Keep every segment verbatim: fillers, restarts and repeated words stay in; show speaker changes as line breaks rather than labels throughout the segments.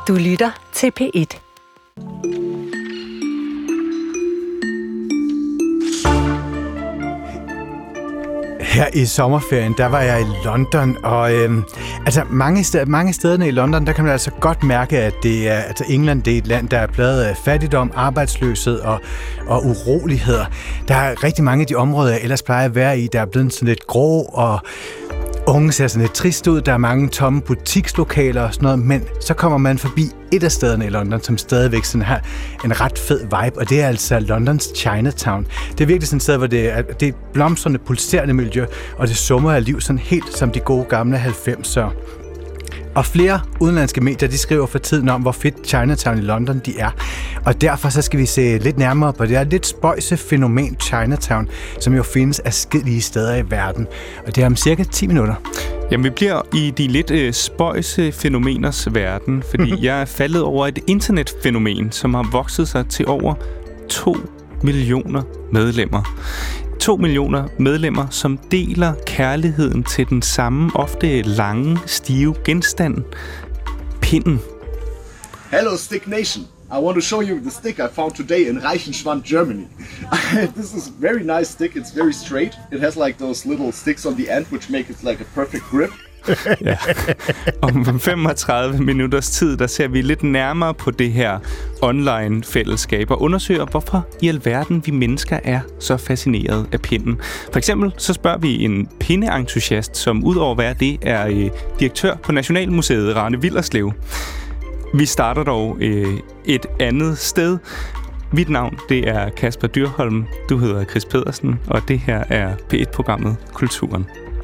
Du lytter til P et.
Her i sommerferien, der var jeg i London, og øhm, altså mange steder, mange stederne i London, der kan man altså godt mærke, at det er, altså England, det er et land, der er plaget af fattigdom, arbejdsløshed og, og uroligheder. Der er rigtig mange af de områder, jeg ellers plejer at være i, der er blevet sådan lidt grå, og unge ser sådan lidt trist ud. Der er mange tomme butikslokaler og sådan noget, men så kommer man forbi et af stederne i London, som stadigvæk sådan har en ret fed vibe, og det er altså Londons Chinatown. Det er virkelig sådan et sted, hvor det er, det er blomstrende, pulserende miljø, og det summer af liv sådan helt som de gode gamle halvfemser. Og flere udenlandske medier, de skriver for tiden om, hvor fedt Chinatown i London de er. Og derfor så skal vi se lidt nærmere på det her lidt spøjse fænomen Chinatown, som jo findes adskillige steder i verden. Og det er om cirka ti minutter.
Jamen, vi bliver i de lidt øh, spøjse fænomeners verden, fordi jeg er faldet over et internetfænomen, som har vokset sig til over to millioner medlemmer. To millioner medlemmer, som deler kærligheden til den samme, ofte lange, stive genstand, pinden.
Hello, Stick Nation. I want to show you the stick I found today in Reichenschwand, Germany. This is a very nice stick. It's very straight. It has like those little sticks on the end, which make it like a perfect grip.
Ja. Om femogtredive minutters tid, der ser vi lidt nærmere på det her online-fællesskab og undersøger, hvorfor i alverden vi mennesker er så fascineret af pinden. For eksempel så spørger vi en pindeentusiast, som udover at være det, er øh, direktør på Nationalmuseet, Rane Willerslev. Vi starter dog øh, et andet sted. Mit navn, det er Kasper Dyrholm. Du hedder Chris Pedersen, og det her er P et-programmet Kulturen.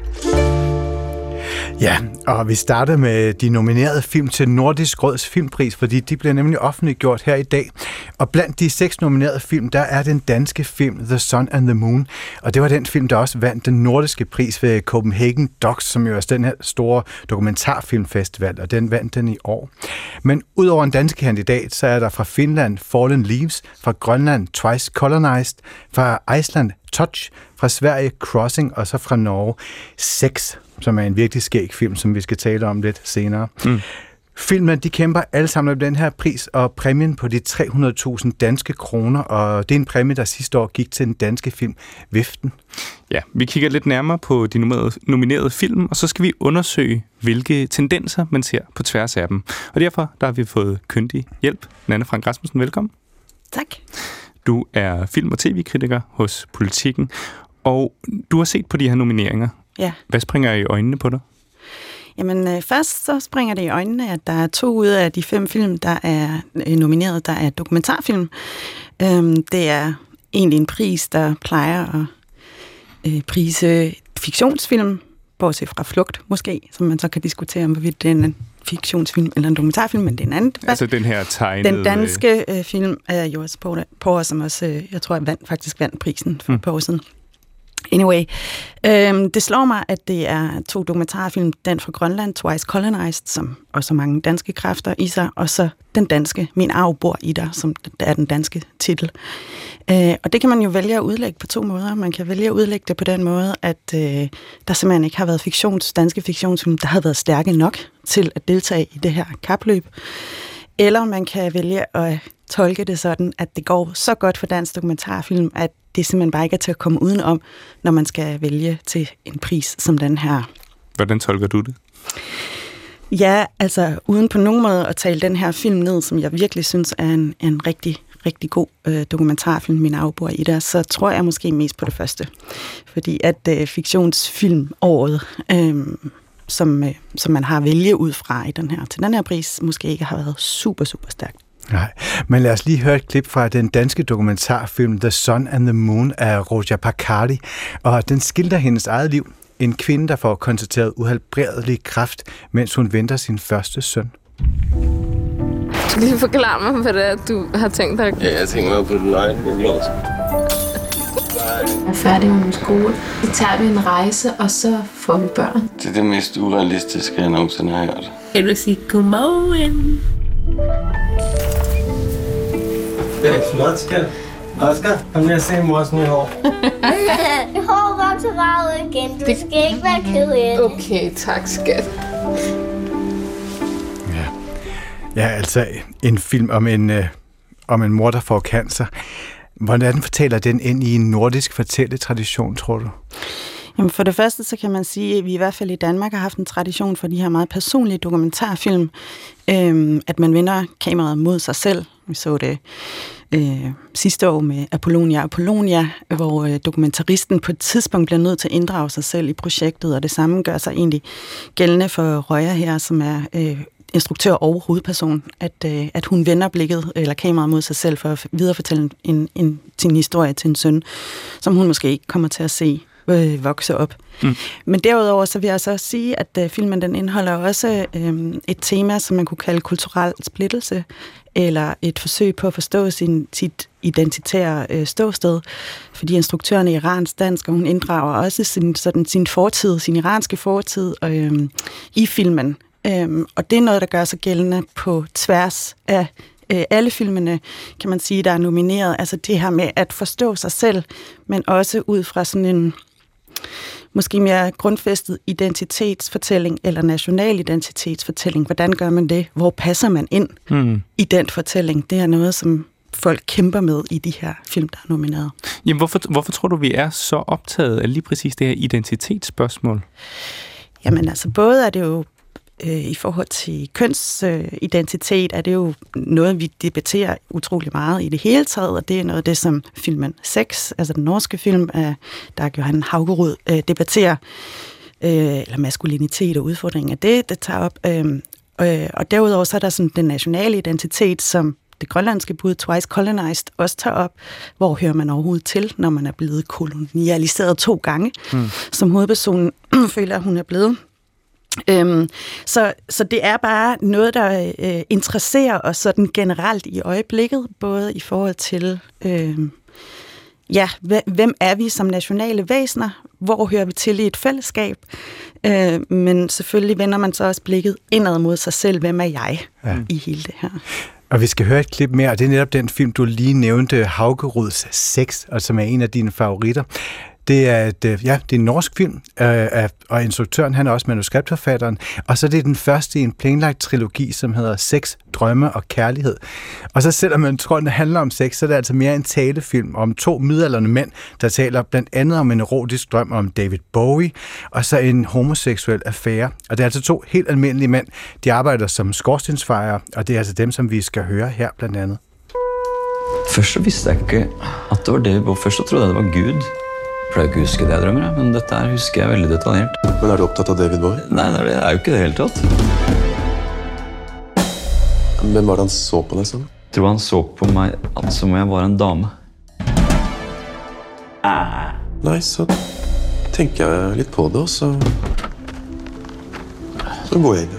Ja, og vi starter med de nominerede film til Nordisk Råds Filmpris, fordi de bliver nemlig offentliggjort her i dag. Og blandt de seks nominerede film, der er den danske film The Sun and the Moon. Og det var den film, der også vandt den nordiske pris ved Copenhagen Docs, som jo er den her store dokumentarfilmfestival, og den vandt den i år. Men udover en dansk kandidat, så er der fra Finland Fallen Leaves, fra Grønland Twice Colonized, fra Iceland Touch, fra Sverige Crossing, og så fra Norge Sex, som er en virkelig skæg film, som vi skal tale om lidt senere. Mm. Filmen, de kæmper alle sammen om den her pris, og præmien på de tre hundrede tusind danske kroner, og det er en præmie, der sidste år gik til den danske film Viften.
Ja, vi kigger lidt nærmere på de nominerede film, og så skal vi undersøge, hvilke tendenser man ser på tværs af dem. Og derfor der har vi fået kyndig hjælp. Nanne Frank Rasmussen, velkommen.
Tak.
Du er film- og tv-kritiker hos Politiken, og du har set på de her nomineringer.
Ja.
Hvad springer i øjnene på dig?
Jamen øh, først så springer det i øjnene, at der er to ud af de fem film, der er øh, nomineret, der er dokumentarfilm. Øhm, det er egentlig en pris, der plejer at øh, prise fiktionsfilm, bortset fra Flugt måske, som man så kan diskutere om, hvorvidt det er en fiktionsfilm eller en dokumentarfilm, men det er en anden.
Altså den her tegnede...
Den danske øh, film er jo også på, på som også, øh, jeg tror, jeg vandt, faktisk vandt prisen for mm. et par år siden. Anyway, øhm, det slår mig, at det er to dokumentarfilm, den fra Grønland, Twice Colonized, som også har mange danske kræfter i sig, og så den danske, Min arv bor i dig, som er den danske titel. Øh, og det kan man jo vælge at udlægge på to måder. Man kan vælge at udlægge det på den måde, at øh, der simpelthen ikke har været fiktions, danske fiktionsfilm, der har været stærke nok til at deltage i det her kapløb. Eller man kan vælge at tolke det sådan, at det går så godt for dansk dokumentarfilm, at det simpelthen bare ikke er til at komme udenom, når man skal vælge til en pris som den her.
Hvordan tolker du det?
Ja, altså uden på nogen måde at tale den her film ned, som jeg virkelig synes er en, en rigtig, rigtig god øh, dokumentarfilm, Min arv bor i dig, så tror jeg måske mest på det første. Fordi at øh, fiktionsfilmåret, øh, som, øh, som man har vælge ud fra i den her, til den her pris, måske ikke har været super, super stærkt.
Nej, men lad os lige høre et klip fra den danske dokumentarfilm The Sun and the Moon af Roja Pakari, og den skildrer hendes eget liv. En kvinde, der får konstateret uhelbredelig kræft, mens hun venter sin første søn.
Kan du lige forklare mig, hvad det er, du har tænkt dig?
Ja, jeg tænker mig på den egen. Jeg
er færdig med min skole. Så tager vi en rejse, og så får vi børn.
Det er det mest urealistiske, jeg nogensinde har hørt.
Jeg vil sige godmorgen.
Det er flot, skat. Oscar, kom lige og se mors nye hår.
Hår vokser bare ud igen. Du skal ikke være ked af det.
Okay, tak, skat.
Ja. Ja, altså en film om en, øh, om en mor, der får cancer. Hvordan fortæller den ind i en nordisk fortælletradition, tror du?
Jamen for det første, så kan man sige, at vi i hvert fald i Danmark har haft en tradition for de her meget personlige dokumentarfilm, øhm, at man vender kameraet mod sig selv. Vi så det øh, sidste år med Apollonia Apollonia, hvor øh, dokumentaristen på et tidspunkt bliver nødt til at inddrage sig selv i projektet, og det samme gør sig egentlig gældende for Røya her, som er øh, instruktør og hovedperson, at, øh, at hun vender blikket eller kameraet mod sig selv for at viderefortælle en, en, sin historie til en søn, som hun måske ikke kommer til at se øh, vokse op. Mm. Men derudover så vil jeg så sige, at øh, filmen den indeholder også øh, et tema, som man kunne kalde kulturel splittelse, eller et forsøg på at forstå sin, sit identitære øh, ståsted, fordi instruktøren er iransk dansk, og hun inddrager også sin, sådan, sin fortid, sin iranske fortid øh, i filmen. Øh, og det er noget, der gør sig gældende på tværs af øh, alle filmene, kan man sige, der er nomineret. Altså det her med at forstå sig selv, men også ud fra sådan en måske mere grundfæstet identitetsfortælling eller national identitetsfortælling. Hvordan gør man det? Hvor passer man ind mm. i den fortælling? Det er noget, som folk kæmper med i de her film, der er nomineret.
Jamen, hvorfor, hvorfor tror du, vi er så optaget af lige præcis det her identitetsspørgsmål?
Jamen, altså både er det jo øh, i forhold til kønsidentitet, øh, er det jo noget, vi debatterer utrolig meget i det hele taget, og det er noget af det, som filmen Sex, altså den norske film, øh, der Johan Haugerud øh, debatterer, øh, eller maskulinitet og udfordringen af det, det tager op. Øh, øh, og derudover så er der sådan den nationale identitet, som det grønlandske bud Twice Colonized også tager op, hvor hører man overhovedet til, når man er blevet kolonialiseret to gange, mm. som hovedpersonen føler, at hun er blevet. Øhm, så, så det er bare noget, der øh, interesserer os sådan generelt i øjeblikket, både i forhold til, øh, ja, hvem er vi som nationale væsener, hvor hører vi til i et fællesskab, øh, men selvfølgelig vender man så også blikket indad mod sig selv, hvem er jeg ja. i hele det her.
Og vi skal høre et klip mere, og det er netop den film, du lige nævnte, Haugeruds Sex, og som er en af dine favoritter. Det er, et, ja, det er en norsk film, øh, og instruktøren, han er også manuskriptforfatteren, og så er det den første i en planlagt trilogi, som hedder Sex, Drømme og Kærlighed. Og så selvom man tror, den handler om sex, så er det altså mere en talefilm om to midaldrende mænd, der taler blandt andet om en erotisk drøm om David Bowie, og så en homoseksuel affære. Og det er altså to helt almindelige mænd. De arbejder som skorstensfejere, og det er altså dem, som vi skal høre her blandt andet.
Først så vidste jeg ikke, at det var David Bowie. Først så troede jeg, det var Gud. Jeg pleier ikke å huske det jeg drømmer, men dette her husker jeg veldig detaljert.
Men er du opptatt av David Bowie?
Nei, det er jo ikke det helt tatt.
Hvem var det han så på deg som?
Jeg tror han så på meg som om jeg var en dame.
Nei, så tenker jeg litt på det, og så, så går jeg inn.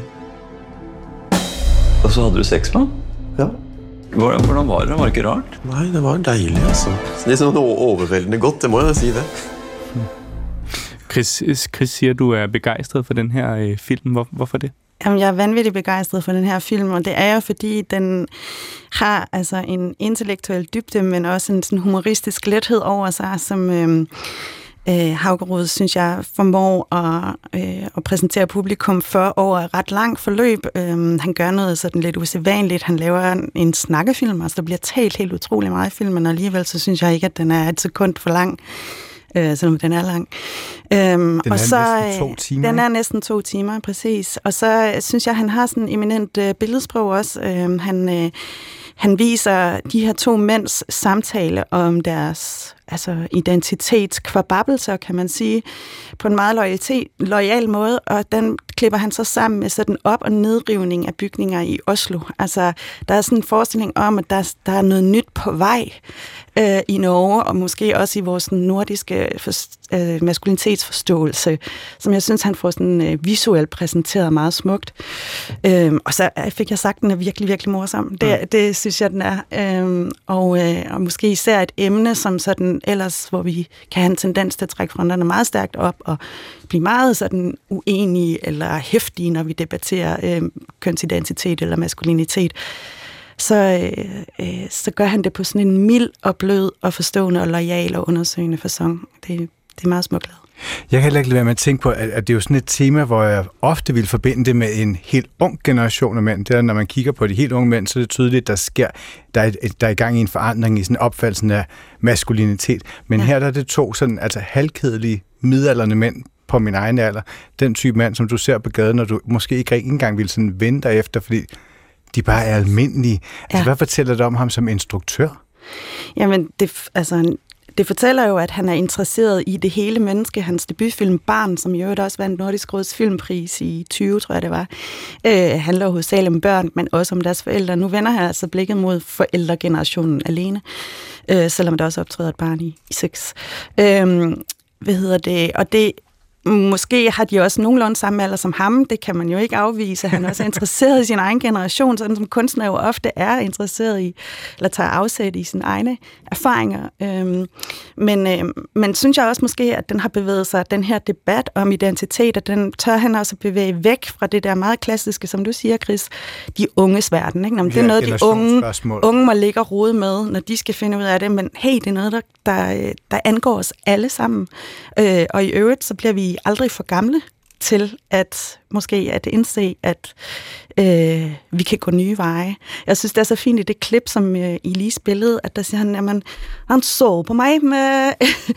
Og så hadde du sex med han?
Ja.
Hvordan var det? Var det ikke rart?
Nei, det var deilig, altså. Litt sånn overveldende godt, det må jeg si det.
Chris, Chris siger, du er begejstret for den her øh, film. Hvor, hvorfor det?
Jamen, jeg er vanvittigt begejstret for den her film, og det er jo, fordi den har altså en intellektuel dybde, men også en sådan humoristisk lethed over sig, som øh, øh, Haugerud, synes jeg, formår at, øh, at præsentere publikum for over et ret langt forløb. Øh, han gør noget sådan lidt usædvanligt. Han laver en, en snakkefilm, altså der bliver talt helt utrolig meget i filmen, og alligevel så synes jeg ikke, at den er et sekund for lang. Øh, selvom den er lang. Øhm,
den
og
er
så,
næsten to timer.
Den er næsten to timer, præcis. Og så synes jeg, han har sådan en eminent øh, billedsprog også. Øh, han, øh, han viser de her to mænds samtale om deres altså identitetskvababelser, kan man sige, på en meget loyalitet, loyal måde, og den klipper han så sammen med sådan op- og nedrivning af bygninger i Oslo. Altså, der er sådan en forestilling om, at der, der er noget nyt på vej øh, i Norge, og måske også i vores nordiske for, øh, maskulinitetsforståelse, som jeg synes, han får sådan øh, visuelt præsenteret meget smukt. Øh, og så fik jeg sagt, at den er virkelig, virkelig morsom. Det, mm. det synes jeg, den er. Øh, og, øh, og måske især et emne, som sådan ellers, hvor vi kan have en tendens til at trække fronterne meget stærkt op og blive meget sådan uenige eller heftige, når vi debatterer øh, kønsidentitet eller maskulinitet, så, øh, øh, så gør han det på sådan en mild og blød og forstående og loyal og undersøgende facon. Det, det er meget smukt lavet.
Jeg kan heller ikke lade være med at tænke på, at, at det er jo sådan et tema, hvor jeg ofte vil forbinde det med en helt ung generation af mænd. Det er, når man kigger på de helt unge mænd, så er det tydeligt, at der sker, der er, der er i gang i en forandring i sådan opfattelsen af maskulinitet. Men ja. her der er det to sådan, altså halvkedelige, midaldrende mænd på min egen alder. Den type mand, som du ser på gaden, og du måske ikke engang vil sådan vende dig efter, fordi de bare er almindelige. Altså, ja. hvad fortæller det om ham som instruktør?
Jamen, det, altså, det fortæller jo, at han er interesseret i det hele menneske. Hans debutfilm Barn, som jo også vandt Nordisk Råds filmpris i tyve, tror jeg det var, øh, handler hovedsageligt om børn, men også om deres forældre. Nu vender han altså blikket mod forældregenerationen alene, øh, selvom der også optræder et barn i, i sex. Øh, hvad hedder det? Og det måske har de også nogenlunde samme alder som ham. Det kan man jo ikke afvise. Han er også interesseret i sin egen generation, sådan som kunstner jo ofte er interesseret i, eller tager afsæt i sine egne erfaringer. Øhm, men, øhm, men synes jeg også måske, at den har bevæget sig, den her debat om identitet, og den tør han også bevæge væk fra det der meget klassiske, som du siger, Chris, de unges verden. Ikke? Nå, det er noget, de unge, unge må ligge og rode med, når de skal finde ud af det, men hey, det er noget, der, der, der angår os alle sammen. Øh, og i øvrigt, så bliver vi aldrig for gamle til at måske at indse, at øh, vi kan gå nye veje. Jeg synes, det er så fint i det klip, som øh, I lige spillede, at der siger han, jamen, han så på mig med,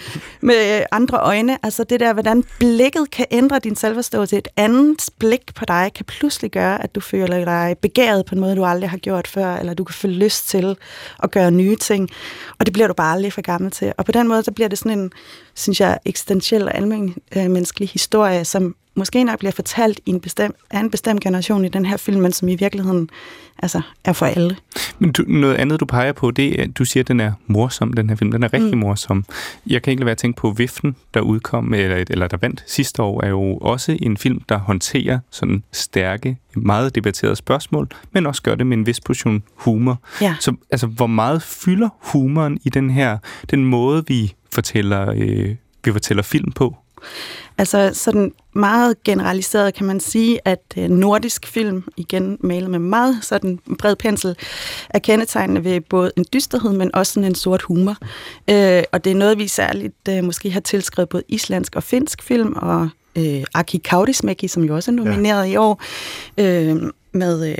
med andre øjne. Altså det der, hvordan blikket kan ændre din selvforståelse. Et andet blik på dig kan pludselig gøre, at du føler dig begæret på en måde, du aldrig har gjort før, eller du kan få lyst til at gøre nye ting. Og det bliver du bare aldrig for gammel til. Og på den måde, så bliver det sådan en, synes jeg, eksistentiel og almenneskelig historie, som måske nok bliver fortalt i en bestemt, af en bestemt generation i den her film, men som i virkeligheden altså, er for alle.
Men du, noget andet, du peger på, det er, du siger, at den er morsom, den her film. Den er rigtig mm. morsom. Jeg kan ikke lade være at tænke på Viften, der udkom, eller, eller der vandt sidste år, er jo også en film, der håndterer sådan stærke, meget debatterede spørgsmål, men også gør det med en vis portion humor.
Ja.
Så altså, hvor meget fylder humoren i den her, den måde, vi fortæller, øh, vi fortæller film på?
Altså sådan meget generaliseret kan man sige, at nordisk film, igen malet med meget sådan bred pensel, er kendetegnende ved både en dysterhed, men også sådan en sort humor. Øh, og det er noget, vi særligt øh, måske har tilskrevet både islandsk og finsk film, og øh, Aki Kaurismäki, som jo også er nomineret ja. i år, øh, med... Øh,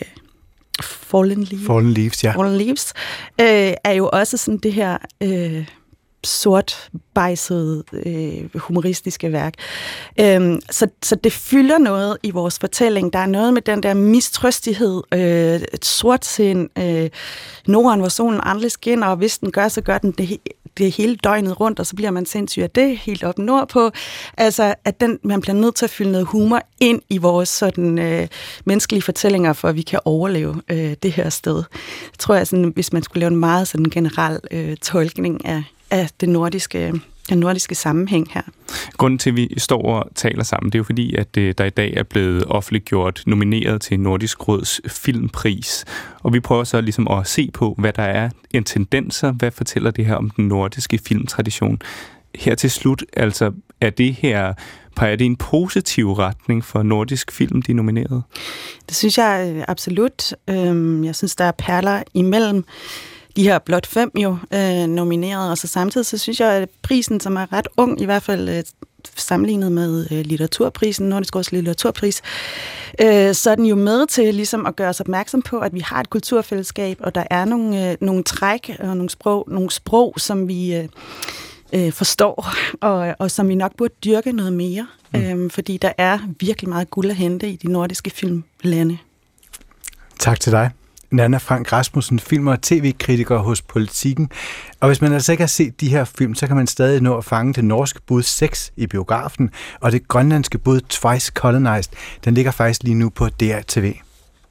Fallen Leaves,
Fallen Leaves, ja.
Fallen Leaves øh, er jo også sådan det her... Øh, sort, bejsede, øh, humoristiske værk. Øhm, så, så det fylder noget i vores fortælling. Der er noget med den der mistrøstighed, øh, et sort sind, øh, Norden, hvor solen aldrig skinner, og hvis den gør, så gør den det, det hele døgnet rundt, og så bliver man sindssyg af det, helt op nordpå. Altså, at den, man bliver nødt til at fylde noget humor ind i vores sådan, øh, menneskelige fortællinger, for at vi kan overleve øh, det her sted. Jeg tror, jeg, sådan, hvis man skulle lave en meget sådan generel øh, tolkning af af det nordiske, den nordiske sammenhæng her.
Grunden til, at vi står og taler sammen, det er jo fordi, at der i dag er blevet offentliggjort nomineret til Nordisk Råds filmpris. Og vi prøver så ligesom at se på, hvad der er en tendenser, hvad fortæller det her om den nordiske filmtradition. Her til slut, altså, er det her, peger det i en positiv retning for nordisk film, de nominerede?
Det synes jeg absolut. Jeg synes, der er perler imellem de her blot fem jo øh, nomineret, og så samtidig så synes jeg, at prisen, som er ret ung, i hvert fald øh, sammenlignet med øh, litteraturprisen, Nordisk Råds litteraturpris, øh, så er den jo med til ligesom at gøre os opmærksom på, at vi har et kulturfællesskab, og der er nogle, øh, nogle træk og nogle sprog, nogle sprog som vi øh, øh, forstår, og, og som vi nok burde dyrke noget mere, mm. øh, fordi der er virkelig meget guld at hente i de nordiske filmlande.
Tak til dig. Nanna Frank Rasmussen, film- og tv-kritiker hos Politiken. Og hvis man altså ikke har set de her film, så kan man stadig nå at fange det norske bud seks i biografen, og det grønlandske bud Twice Colonized, den ligger faktisk lige nu på D R T V.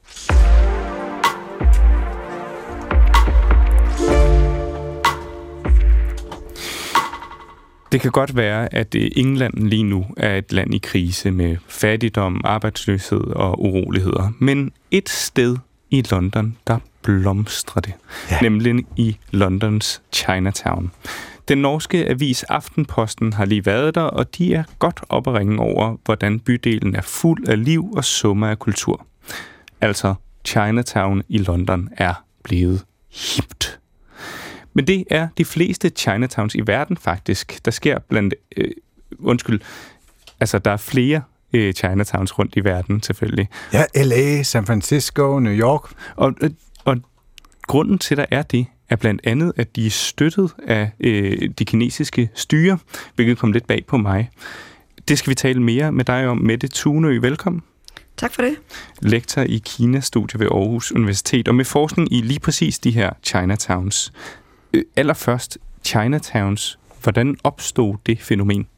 Det kan godt være, at England lige nu er et land i krise med fattigdom, arbejdsløshed og uroligheder. Men et sted i London, der blomstrer det. Ja. Nemlig i Londons Chinatown. Den norske avis Aftenposten har lige været der, og de er godt op at ringe over, hvordan bydelen er fuld af liv og summer af kultur. Altså, Chinatown i London er blevet hipt. Men det er de fleste Chinatowns i verden faktisk. Der sker blandt øh, undskyld, altså der er flere øh, Chinatowns rundt i verden, selvfølgelig.
Ja, L A, San Francisco, New York.
Og, og grunden til, at der er det, er blandt andet, at de er støttet af øh, de kinesiske styre, hvilket kom lidt bag på mig. Det skal vi tale mere med dig om. Mette Tunø, velkommen.
Tak for det.
Lektor i Kina-studier ved Aarhus Universitet, og med forskning i lige præcis de her Chinatowns. Øh, allerførst, Chinatowns. Hvordan opstod det fænomen?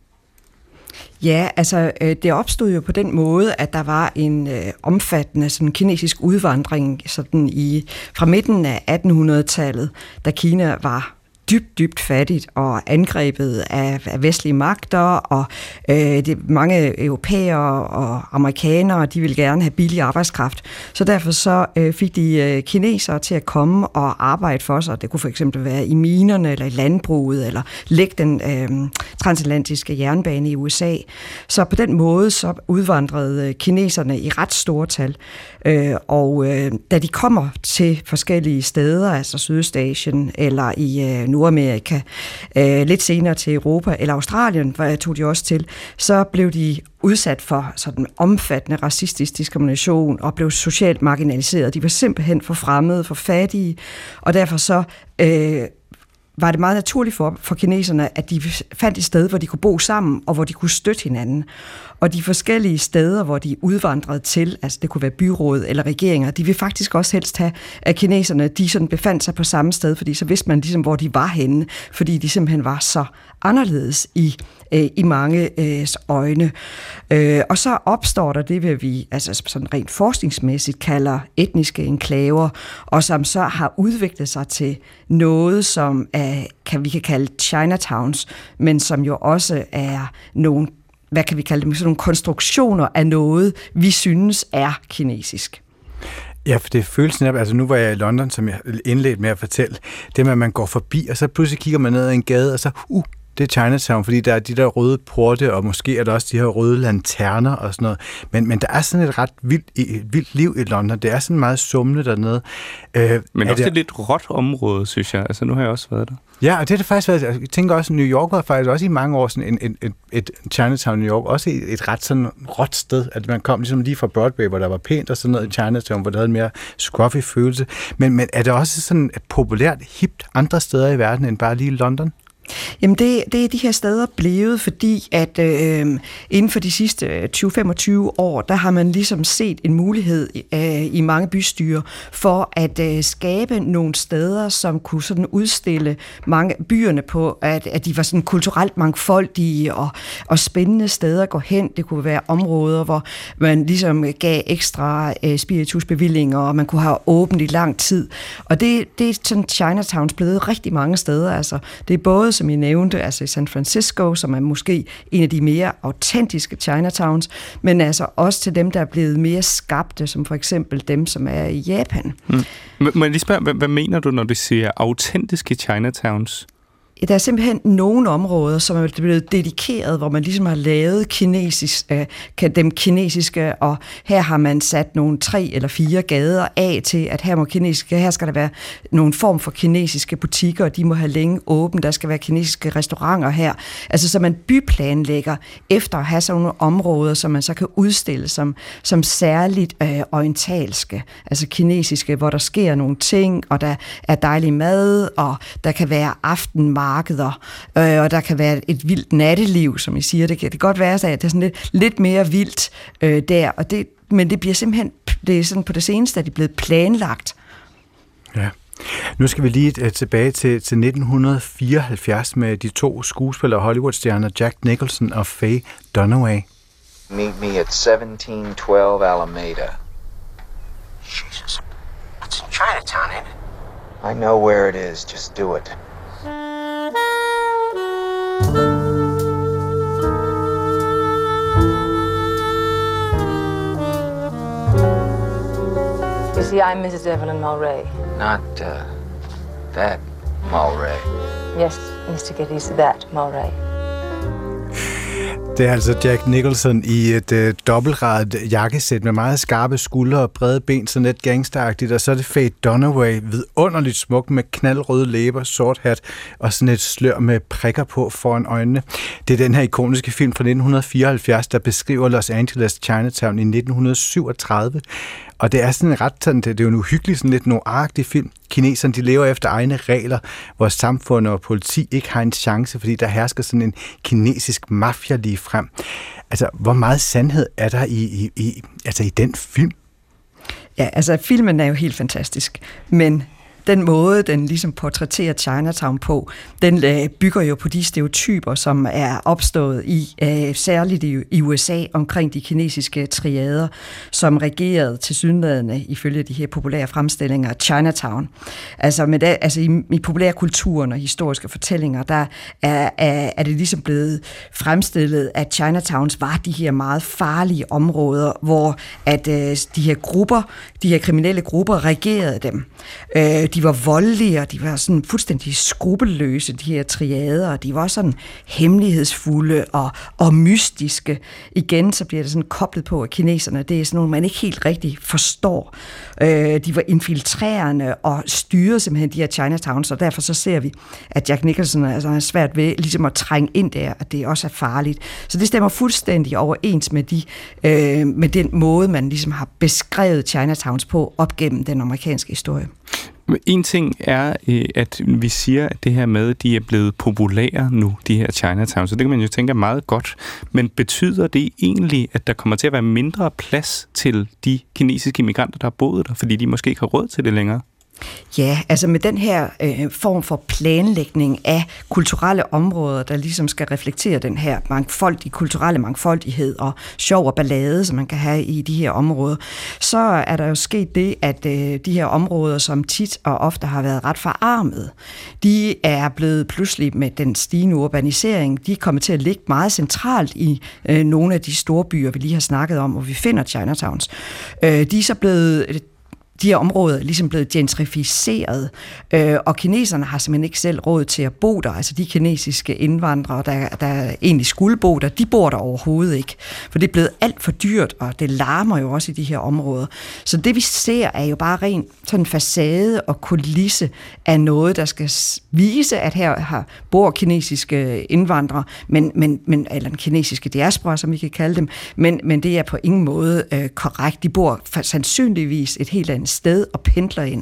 Ja, altså det opstod jo på den måde, at der var en øh, omfattende sådan, kinesisk udvandring sådan i, fra midten af attenhundredetallet, da Kina var dybt, dybt fattigt og angrebet af, af vestlige magter, og øh, det, mange europæere og amerikanere, de ville gerne have billig arbejdskraft. Så derfor så øh, fik de øh, kinesere til at komme og arbejde for sig. Det kunne for eksempel være i minerne, eller i landbruget, eller lægge den øh, transatlantiske jernbane i U S A. Så på den måde så udvandrede kineserne i ret store tal. Øh, og øh, da de kommer til forskellige steder, altså Sydøstasien, eller i øh, Nordamerika, øh, lidt senere til Europa, eller Australien, hvor jeg tog de også til, så blev de udsat for sådan omfattende racistisk diskrimination og blev socialt marginaliseret. De var simpelthen for fremmede, for fattige, og derfor så øh, var det meget naturligt for, for kineserne, at de fandt et sted, hvor de kunne bo sammen, og hvor de kunne støtte hinanden. Og de forskellige steder, hvor de udvandrede til, altså det kunne være byråd eller regeringer, de vil faktisk også helst have, at kineserne, de sådan befandt sig på samme sted, fordi så vidste man ligesom, hvor de var henne, fordi de simpelthen var så anderledes i, øh, i mange øh, øjne. Øh, og så opstår der det, hvad vi altså sådan rent forskningsmæssigt kalder etniske enklaver, og som så har udviklet sig til noget, som er, kan vi kan kalde Chinatowns, men som jo også er nogle, hvad kan vi kalde dem, sådan nogle konstruktioner af noget, vi synes er kinesisk.
Ja, for det føles netop, altså nu var jeg i London, som jeg indledte med at fortælle, det med, at man går forbi, og så pludselig kigger man ned ad en gade, og så, uh, det er Chinatown, fordi der er de der røde porte, og måske er der også de her røde lanterner og sådan noget. Men, men der er sådan et ret vildt, et vildt liv i London. Det er sådan meget summende dernede. Øh,
men også
det
et lidt råt område, synes jeg. Altså, nu har jeg også været der.
Ja, og det har det faktisk været. Jeg tænker også, at New York var faktisk også i mange år sådan en, en, et, et Chinatown New York, også et, et ret sådan råt sted, at man kom ligesom lige fra Broadway, hvor der var pænt, og sådan noget i Chinatown, hvor der havde en mere scruffy følelse. Men, men er det også sådan et populært, hipt andre steder i verden, end bare lige London?
Jamen det, det er de her steder blevet, fordi at øh, inden for de sidste tyve til femogtyve år, der har man ligesom set en mulighed øh, i mange bystyrer for at øh, skabe nogle steder, som kunne sådan udstille mange byerne på, at, at de var sådan kulturelt mangfoldige og, og spændende steder at gå hen. Det kunne være områder, hvor man ligesom gav ekstra øh, spiritusbevillinger, og man kunne have åbent i lang tid. Og det, det er sådan Chinatowns blevet rigtig mange steder. Altså, det er både som I nævnte, altså i San Francisco, som er måske en af de mere autentiske Chinatowns, men altså også til dem, der er blevet mere skabte, som for eksempel dem, som er i Japan.
Mm. Må jeg lige spørge, hvad, hvad mener du, når du siger autentiske Chinatowns?
Der er simpelthen nogle områder, som er blevet dedikeret, hvor man ligesom har lavet kinesisk, øh, dem kinesiske, og her har man sat nogle tre eller fire gader af til, at her, må kinesiske, her skal der være nogle form for kinesiske butikker, og de må have længe åbent, der skal være kinesiske restauranter her. Altså så man byplanlægger efter at have sådan nogle områder, som man så kan udstille som, som særligt øh, orientalske, altså kinesiske, hvor der sker nogle ting, og der er dejlig mad, og der kan være aftenmarkeder, markeder, øh, og der kan være et vildt natteliv, som I siger. Det kan det godt være, at det er sådan lidt, lidt mere vildt øh, der, og det, men det bliver simpelthen, det er sådan på det seneste, at det er blevet planlagt.
Ja. Nu skal vi lige uh, tilbage til, til nitten fireoghalvfjerds med de to skuespillere Hollywood-stjerner Jack Nicholson og Faye Dunaway.
Meet me at seventeen twelve Alameda.
Jesus, that's in Chinatown, ain't it?
I know where it is, just do it.
You see, I'm Missus Evelyn Mulray.
Not, uh, that Mulray.
Yes, Mister Geddes, that Mulray.
Det er altså Jack Nicholson i et øh, dobbeltradet jakkesæt med meget skarpe skuldre og brede ben, sådan lidt gangsteragtigt, og så er det Faye Dunaway, vidunderligt smuk med knaldrøde læber, sort hat og sådan et slør med prikker på foran øjnene. Det er den her ikoniske film fra nitten fireoghalvfjerds, der beskriver Los Angeles Chinatown i nitten syvogtredive. Og det er sådan en ret, sådan, det er jo en uhyggelig, sådan lidt noir-agtig film. Kineserne, de lever efter egne regler, hvor samfund og politi ikke har en chance, fordi der hersker sådan en kinesisk mafia lige frem. Altså, hvor meget sandhed er der i, i, i, altså, i den film?
Ja, altså, filmen er jo helt fantastisk, men den måde, den ligesom portrætterer Chinatown på, den øh, bygger jo på de stereotyper, som er opstået i, øh, særligt i, i U S A, omkring de kinesiske triader, som regerede tilsyneladende ifølge de her populære fremstillinger af Chinatown. Altså, med det, altså i, i populærkulturen og historiske fortællinger, der er, er, er det ligesom blevet fremstillet, at Chinatowns var de her meget farlige områder, hvor at øh, de her grupper, de her kriminelle grupper, regerede dem. Øh, De var voldelige, og de var sådan fuldstændig skrupelløse, de her triader, og de var sådan hemmelighedsfulde og, og mystiske. Igen, så bliver det sådan koblet på, at kineserne, det er sådan nogle, man ikke helt rigtig forstår. Øh, de var infiltrerende og styrede simpelthen de her Chinatowns, og derfor så ser vi, at Jack Nicholson altså, er svært ved ligesom at trænge ind der, at det også er farligt. Så det stemmer fuldstændig overens med, de, øh, med den måde, man ligesom har beskrevet Chinatowns på op gennem den amerikanske historie.
En ting er, at vi siger, at det her med, at de er blevet populære nu, de her Chinatown, så det kan man jo tænke er meget godt. Men betyder det egentlig, at der kommer til at være mindre plads til de kinesiske immigranter, der har boet der, fordi de måske ikke har råd til det længere?
Ja, altså med den her øh, form for planlægning af kulturelle områder, der ligesom skal reflektere den her mangfoldige, kulturelle mangfoldighed og sjov og ballade, som man kan have i de her områder, så er der jo sket det, at øh, de her områder, som tit og ofte har været ret forarmet, de er blevet pludselig med den stigende urbanisering, de er kommet til at ligge meget centralt i øh, nogle af de store byer, vi lige har snakket om, hvor vi finder Chinatowns. Øh, de er så blevet de her områder er ligesom blevet gentrificeret, øh, og kineserne har simpelthen ikke selv råd til at bo der. Altså de kinesiske indvandrere, der, der egentlig skulle bo der, de bor der overhovedet ikke. For det er blevet alt for dyrt, og det larmer jo også i de her områder. Så det vi ser er jo bare ren sådan facade og kulisse af noget, der skal vise, at her, her bor kinesiske indvandrere, men, men, men, eller en kinesiske diaspora, som vi kan kalde dem, men, men det er på ingen måde øh, korrekt. De bor sandsynligvis et helt andet sted og pendler ind.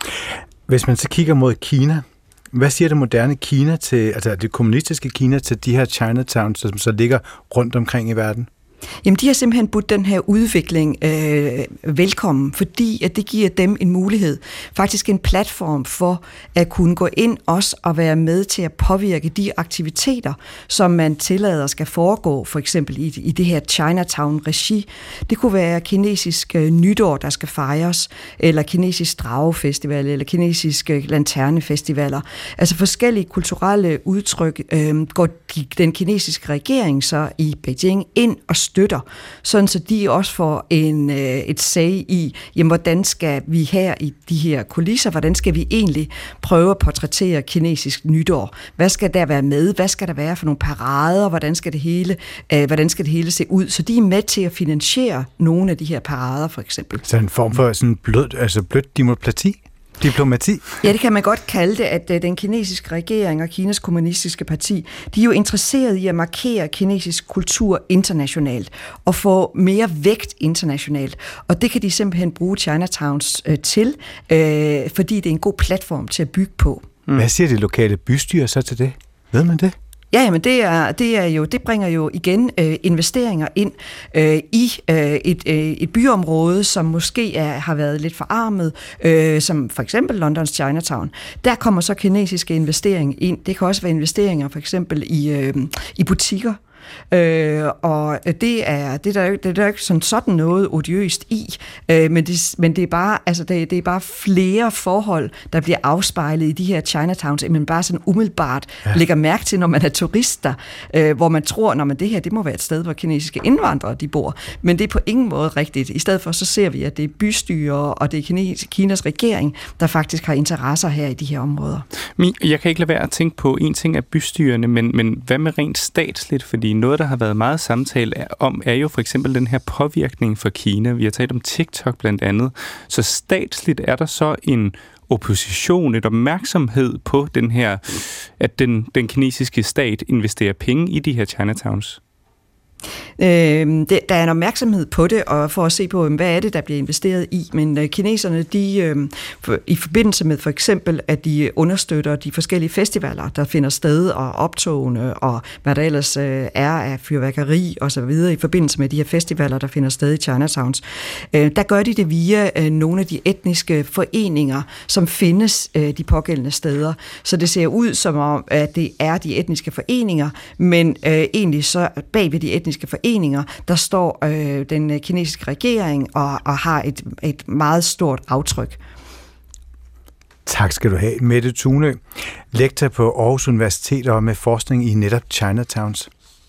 Hvis man så kigger mod Kina, hvad siger det moderne Kina til, altså det kommunistiske Kina til de her Chinatowns, som så ligger rundt omkring i verden?
Jamen, de har simpelthen budt den her udvikling øh, velkommen, fordi at det giver dem en mulighed, faktisk en platform for at kunne gå ind også og være med til at påvirke de aktiviteter, som man tillader skal foregå, for eksempel i, i det her Chinatown-regi. Det kunne være kinesisk øh, nytår, der skal fejres, eller kinesisk dragefestival, eller kinesiske lanternefestivaler. Altså forskellige kulturelle udtryk øh, går de, den kinesiske regering så i Beijing ind og støtter, sådan så de også får en, øh, et sag i, jamen, hvordan skal vi her i de her kulisser, hvordan skal vi egentlig prøve at portrættere kinesisk nytår? Hvad skal der være med? Hvad skal der være for nogle parader? Hvordan skal det hele, øh, hvordan skal det hele se ud? Så de er med til at finansiere nogle af de her parader, for eksempel.
Så en form for sådan blødt, altså blødt diplomati? Diplomati?
Ja, det kan man godt kalde det, at den kinesiske regering og Kinas kommunistiske parti, de er jo interesseret i at markere kinesisk kultur internationalt og få mere vægt internationalt. Og det kan de simpelthen bruge Chinatowns øh, til, øh, fordi det er en god platform til at bygge på.
Mm. Hvad siger det lokale bystyre så til det? Ved man det?
Ja, men det er det er jo det bringer jo igen øh, investeringer ind øh, i øh, et øh, et byområde, som måske er, har været lidt forarmet, øh, som for eksempel Londons Chinatown. Der kommer så kinesiske investeringer ind. Det kan også være investeringer for eksempel i øh, i butikker. Øh, og det er det er der jo det er der ikke sådan sådan noget odiøst i, øh, men det men det er bare altså det, det er bare flere forhold, der bliver afspejlet i de her Chinatowns, at man bare sådan umiddelbart ja. lægger mærke til, når man er turister, øh, hvor man tror, når man det her det må være et sted, hvor kinesiske indvandrere de bor, men det er på ingen måde rigtigt. I stedet for så ser vi, at det er bystyre og det er Kines, Kinas regering, der faktisk har interesser her i de her områder.
Men jeg kan ikke lade være at tænke på en ting af bystyrene, men men hvad med rent statsligt, fordi noget, der har været meget samtale om, er jo for eksempel den her påvirkning for Kina. Vi har talt om TikTok blandt andet. Så statsligt er der så en opposition, et opmærksomhed på den her, at den, den kinesiske stat investerer penge i de her Chinatowns?
Øh, det, der er en opmærksomhed på det, og for at se på, hvad er det, der bliver investeret i. Men øh, kineserne, de, øh, for, i forbindelse med for eksempel, at de understøtter de forskellige festivaler, der finder sted, og optogene, og hvad der ellers øh, er af fyrværkeri og så videre, i forbindelse med de her festivaler, der finder sted i Chinatowns, øh, der gør de det via øh, nogle af de etniske foreninger, som findes øh, de pågældende steder. Så det ser ud som om, at det er de etniske foreninger, men øh, egentlig så bag ved de etniske foreninger, der står øh, den kinesiske regering og, og har et, et meget stort aftryk.
Tak skal du have, Mette Thunø, lektor på Aarhus Universitet og med forskning i netop Chinatowns.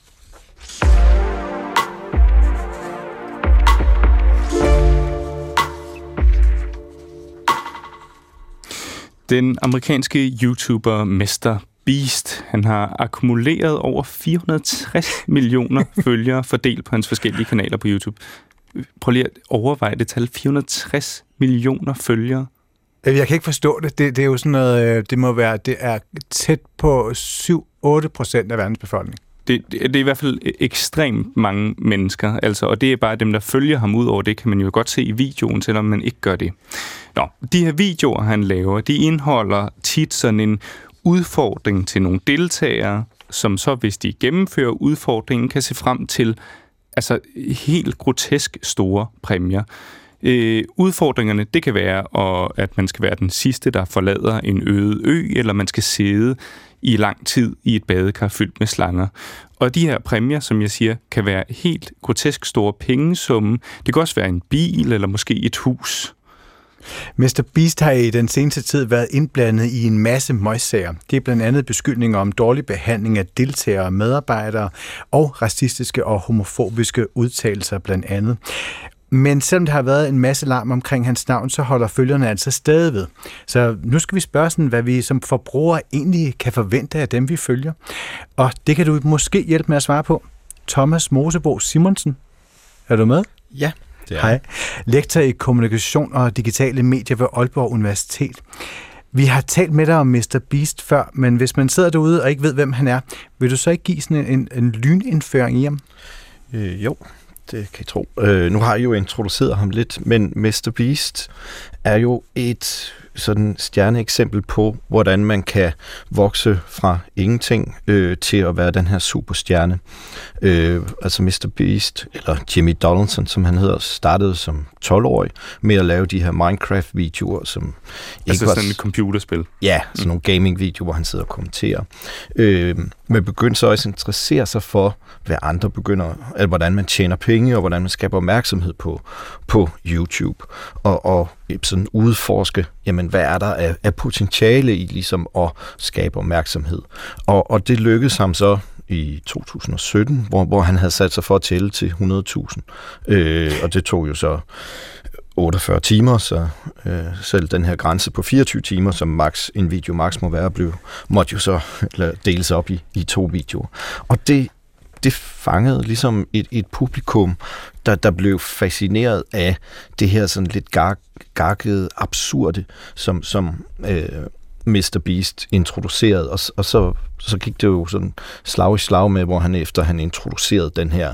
Den amerikanske YouTuber mister Beast. Han har akkumuleret over fire hundrede og tres millioner følgere fordelt på hans forskellige kanaler på YouTube. Prøv lige at overveje det tal. fire hundrede og tres millioner følgere.
Jeg kan ikke forstå det. Det, det er jo sådan noget, det må være, det er tæt på syv til otte procent af verdens befolkning.
Det, det, det er i hvert fald ekstremt mange mennesker, altså, og det er bare dem, der følger ham ud over det, kan man jo godt se i videoen, selvom man ikke gør det. Nå, de her videoer, han laver, de indeholder tit sådan en udfordring til nogle deltagere, som så, hvis de gennemfører udfordringen, kan se frem til altså helt grotesk store præmier. Øh, udfordringerne, det kan være, og at man skal være den sidste, der forlader en øde ø, eller man skal sidde i lang tid i et badekar fyldt med slanger. Og de her præmier, som jeg siger, kan være helt grotesk store pengesumme. Det kan også være en bil, eller måske et hus.
mister Beast har i den seneste tid været indblandet i en masse møgssager. Det er blandt andet beskyldninger om dårlig behandling af deltagere og medarbejdere, og racistiske og homofobiske udtalelser blandt andet. Men selvom der har været en masse larm omkring hans navn, så holder følgerne altså stadig ved. Så nu skal vi spørge sådan, hvad vi som forbrugere egentlig kan forvente af dem, vi følger. Og det kan du måske hjælpe med at svare på. Thomas Mosebo Simonsen, er du med?
Ja, det er.
Hej. Lektor i kommunikation og digitale medier ved Aalborg Universitet. Vi har talt med dig om mister Beast før, men hvis man sidder derude og ikke ved, hvem han er, vil du så ikke give sådan en, en lynindføring i ham?
Øh, jo. Det kan I tro. Øh, nu har I jo introduceret ham lidt, men mister Beast er jo et sådan stjerneeksempel på, hvordan man kan vokse fra ingenting øh, til at være den her superstjerne. Øh, altså mister Beast, eller Jimmy Donaldson, som han hedder, startede som tolv-årig med at lave de her Minecraft-videoer, som
altså
ikke var...
sådan et computerspil?
Ja, sådan nogle gaming-videoer, hvor han sidder og kommenterer. Øh, men begyndte så også at interessere sig for, hvad andre begynder, eller hvordan man tjener penge, og hvordan man skaber opmærksomhed på, på YouTube. Og, og sådan udforske, jamen, hvad er der af, af potentiale i ligesom at skabe opmærksomhed. Og, og det lykkedes ham så i to tusind og sytten, hvor, hvor han havde sat sig for at tælle til hundrede tusind. Øh, og det tog jo så otteogfyrre timer, så øh, selv den her grænse på fireogtyve timer, som max, en video max må være, blev, måtte jo så deles op i, i to videoer. Og det, det fangede ligesom et, et publikum, der, der blev fascineret af det her sådan lidt gar, garkede, absurde, som, som øh, mister Beast introducerede, og, og så, så gik det jo sådan slag i slag med, hvor han efter han introducerede den her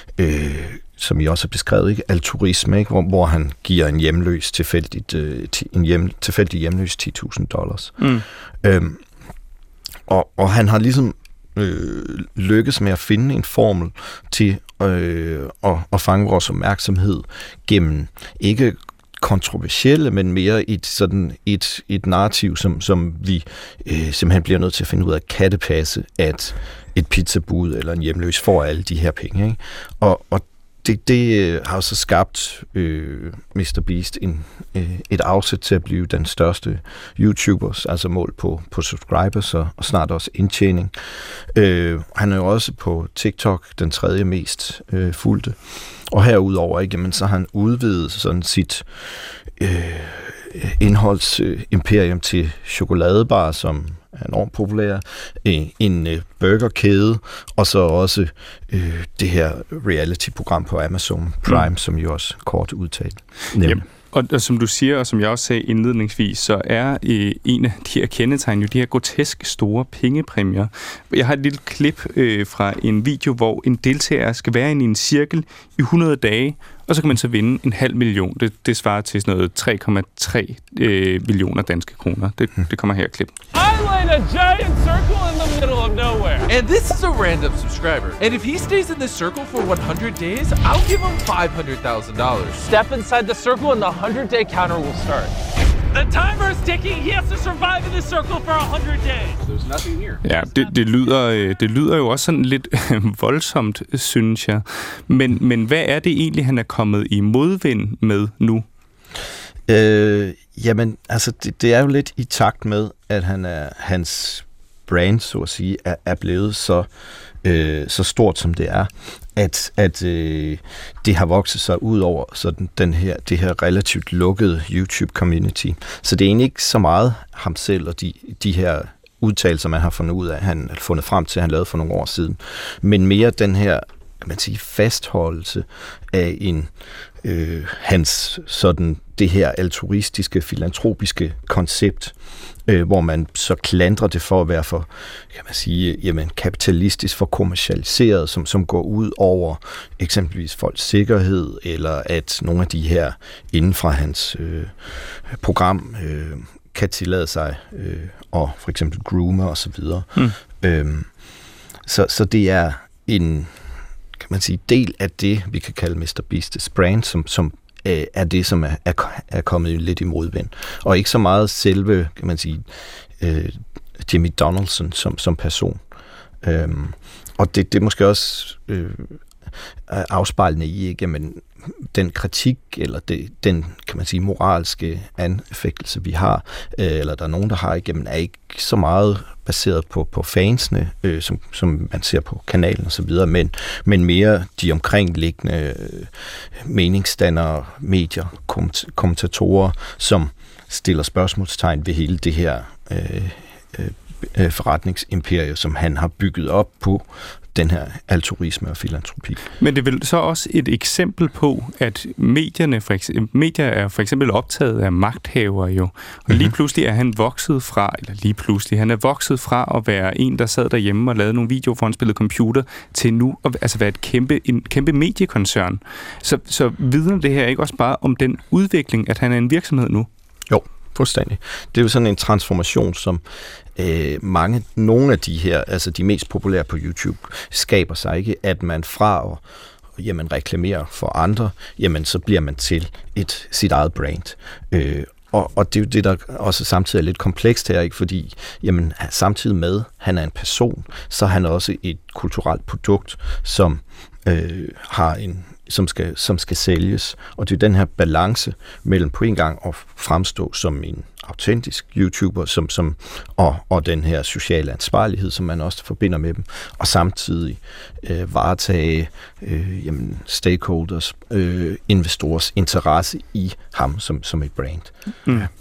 øh, som I også har beskrevet, ikke? Altruisme, ikke? Hvor, hvor han giver en hjemløs tilfældigt, øh, en hjem, tilfældig hjemløs ti tusind dollars. Mm. Øhm, og, og han har ligesom øh, lykkes med at finde en formel til øh, at, at fange vores opmærksomhed gennem ikke kontroversielle, men mere et sådan et, et narrativ, som, som vi øh, simpelthen bliver nødt til at finde ud af, kan det passe, at et pizzabud eller en hjemløs får alle de her penge, ikke? Og, og Det, det har så skabt øh, mister Beast en, øh, et afsæt til at blive den største YouTubers, altså mål på, på subscribers og, og snart også indtjening. Øh, han er jo også på TikTok den tredje mest øh, fulgte. Og herudover, ikke, jamen, så har han udvidet sådan sit øh, indholdsimperium til chokoladebar, som er enormt populær, en, en øh, burgerkæde, og så også øh, det her reality-program på Amazon Prime, mm. som jo også kort udtalt.
Yep. Og, og som du siger, og som jeg også sagde indledningsvis, så er øh, en af de her kendetegn jo de her grotesk store pengepræmier. Jeg har et lille klip øh, fra en video, hvor en deltager skal være inde i en cirkel i hundrede dage, og så kan man så vinde en halv million. Det, det svarer til sådan noget tre komma tre øh, millioner danske kroner. Det, det kommer her klip.
I laid a giant circle in the middle of nowhere. And this is a random subscriber. And if he stays in this circle for one hundred days, I'll give him five hundred thousand dollars. Step inside the circle and the one hundred day counter will start. The timer is ticking. He has to survive in this circle for one hundred days. There's nothing here.
Ja, det, det, lyder, det lyder jo også sådan lidt voldsomt, synes jeg. Men, men hvad er det egentlig, han er kommet i modvind med nu?
Øh, jamen, altså, det, det er jo lidt i takt med, at han er, hans brand, så at sige, er, er blevet så, øh, så stort, som det er, at, at øh, det har vokset sig ud over sådan den her, det her relativt lukkede YouTube-community. Så det er egentlig ikke så meget ham selv og de, de her udtalelser, man har fundet ud af, han har fundet frem til, han lavede for nogle år siden, men mere den her, kan man sige, fastholdelse af en øh, hans sådan det her altruistiske, filantropiske koncept, øh, hvor man så klandrer det for at være for, kan man sige, jamen, kapitalistisk, for kommercialiseret, som, som går ud over eksempelvis folks sikkerhed, eller at nogle af de her inden fra hans øh, program øh, kan tillade sig øh, og for eksempel groomer og så videre. Mm. Øhm, så, så det er en, kan man sige, del af det, vi kan kalde mister Beast's brand, som, som øh, er det, som er, er, er kommet lidt i modvind. Og ikke så meget selve, kan man sige, øh, Jimmy Donaldson som, som person. Øhm, og det, det er måske også øh, afspejlende i, ikke? Jamen, den kritik, eller det, den, kan man sige, moralske anfægtelse, vi har, øh, eller der er nogen, der har, igennem, er ikke så meget baseret på, på fansene, øh, som, som man ser på kanalen og så videre, men, men mere de omkringliggende øh, meningsdannere, medier, komment- kommentatorer, som stiller spørgsmålstegn ved hele det her øh, øh, forretningsimperie, som han har bygget op på den her altruisme og filantropi.
Men det er vel så også et eksempel på, at medierne for eksempel, medier er for eksempel optaget af magthaver jo. Og mm-hmm. lige pludselig er han vokset fra, eller lige pludselig, han er vokset fra at være en, der sad derhjemme og lavede nogle videoer, hvor han spillede computer, til nu at altså være et kæmpe, en kæmpe mediekoncern. Så, så vidner det her ikke også bare om den udvikling, at han er en virksomhed nu?
Jo, fuldstændig. Det er jo sådan en transformation, som øh, mange, nogle af de her, altså de mest populære på YouTube, skaber sig ikke, at man fra at jamen, reklamere for andre, jamen så bliver man til et sit eget brand. Øh, og, og det er jo det, der også samtidig er lidt komplekst her, ikke? Fordi jamen, samtidig med, han er en person, så er han også et kulturelt produkt, som øh, har en Som skal, som skal sælges. Og det er den her balance mellem på en gang at fremstå som en autentisk YouTuber, som, som, og, og den her sociale ansvarlighed, som man også forbinder med dem, og samtidig øh, varetage øh, jamen, stakeholders, øh, investorers interesse i ham som, som et brand.
Mm. Ja.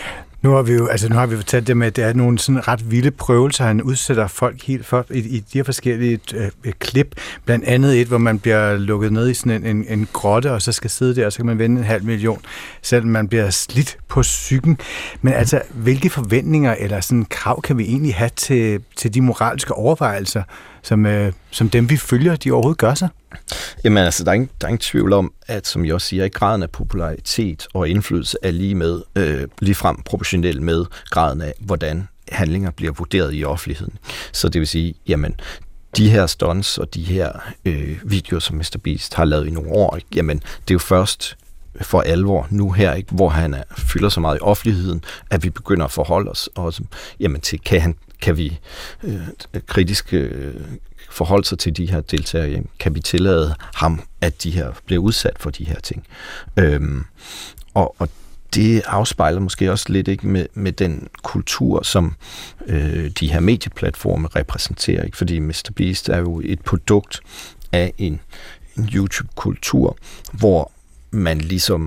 Nu har vi jo, altså nu har vi fortalt det med, at det er nogle sådan ret vilde prøvelser, han udsætter folk helt for i, i de her forskellige øh, klip. Blandt andet et, hvor man bliver lukket ned i sådan en, en, en grotte, og så skal sidde der, og så kan man vinde en halv million, selvom man bliver slidt på psyken. Men altså, hvilke forventninger eller sådan krav kan vi egentlig have til, til de moralske overvejelser, som, øh, som dem vi følger, de overhovedet gør sig?
Jamen altså, der er, ingen, der er ingen tvivl om, at som jeg også siger, at graden af popularitet og indflydelse er lige med, øh, ligefrem proportionel med graden af, hvordan handlinger bliver vurderet i offentligheden. Så det vil sige, jamen, de her stunts og de her øh, videoer, som mister Beast har lavet i nogle år, jamen, det er jo først for alvor nu her, ikke, hvor han er, fylder så meget i offentligheden, at vi begynder at forholde os også, jamen, til, kan, han, kan vi øh, kritisk øh, forholde sig til de her deltagere, kan vi tillade ham, at de her bliver udsat for de her ting. Øhm, og, og det afspejler måske også lidt ikke med, med den kultur, som øh, de her medieplatforme repræsenterer, ikke? Fordi mister Beast er jo et produkt af en, en YouTube-kultur, hvor man ligesom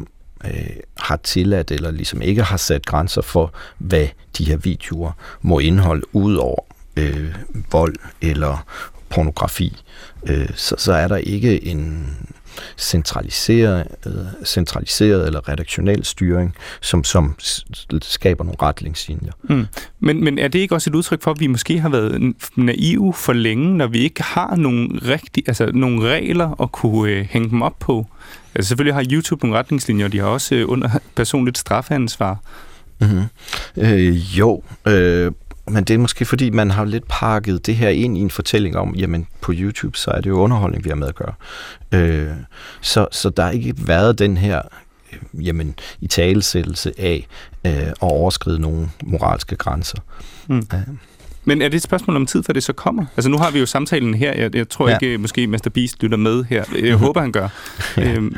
øh, har tilladt eller ligesom ikke har sat grænser for, hvad de her videoer må indeholde, ud over øh, vold eller pornografi, øh, så, så er der ikke en centraliseret, øh, centraliseret eller redaktionel styring, som, som skaber nogle retningslinjer.
Mm. Men, men er det ikke også et udtryk for, at vi måske har været naive for længe, når vi ikke har nogle, rigtig, altså nogle regler at kunne øh, hænge dem op på? Altså selvfølgelig har YouTube nogle retningslinjer, og de har også øh, under personligt strafansvar.
Mm-hmm. Øh, jo, øh, men det er måske fordi, man har lidt pakket det her ind i en fortælling om, jamen på YouTube, så er det jo underholdning, vi har med at gøre. Øh, så, så der har ikke været den her øh, jamen, italesættelse af øh, at overskride nogle moralske grænser.
Mm. Øh. Men er det et spørgsmål om tid, før det så kommer? Altså nu har vi jo samtalen her. Jeg, jeg tror ja. ikke, måske mister Beast lytter med her. Jeg mm-hmm. håber, han gør.
Ja. Øhm.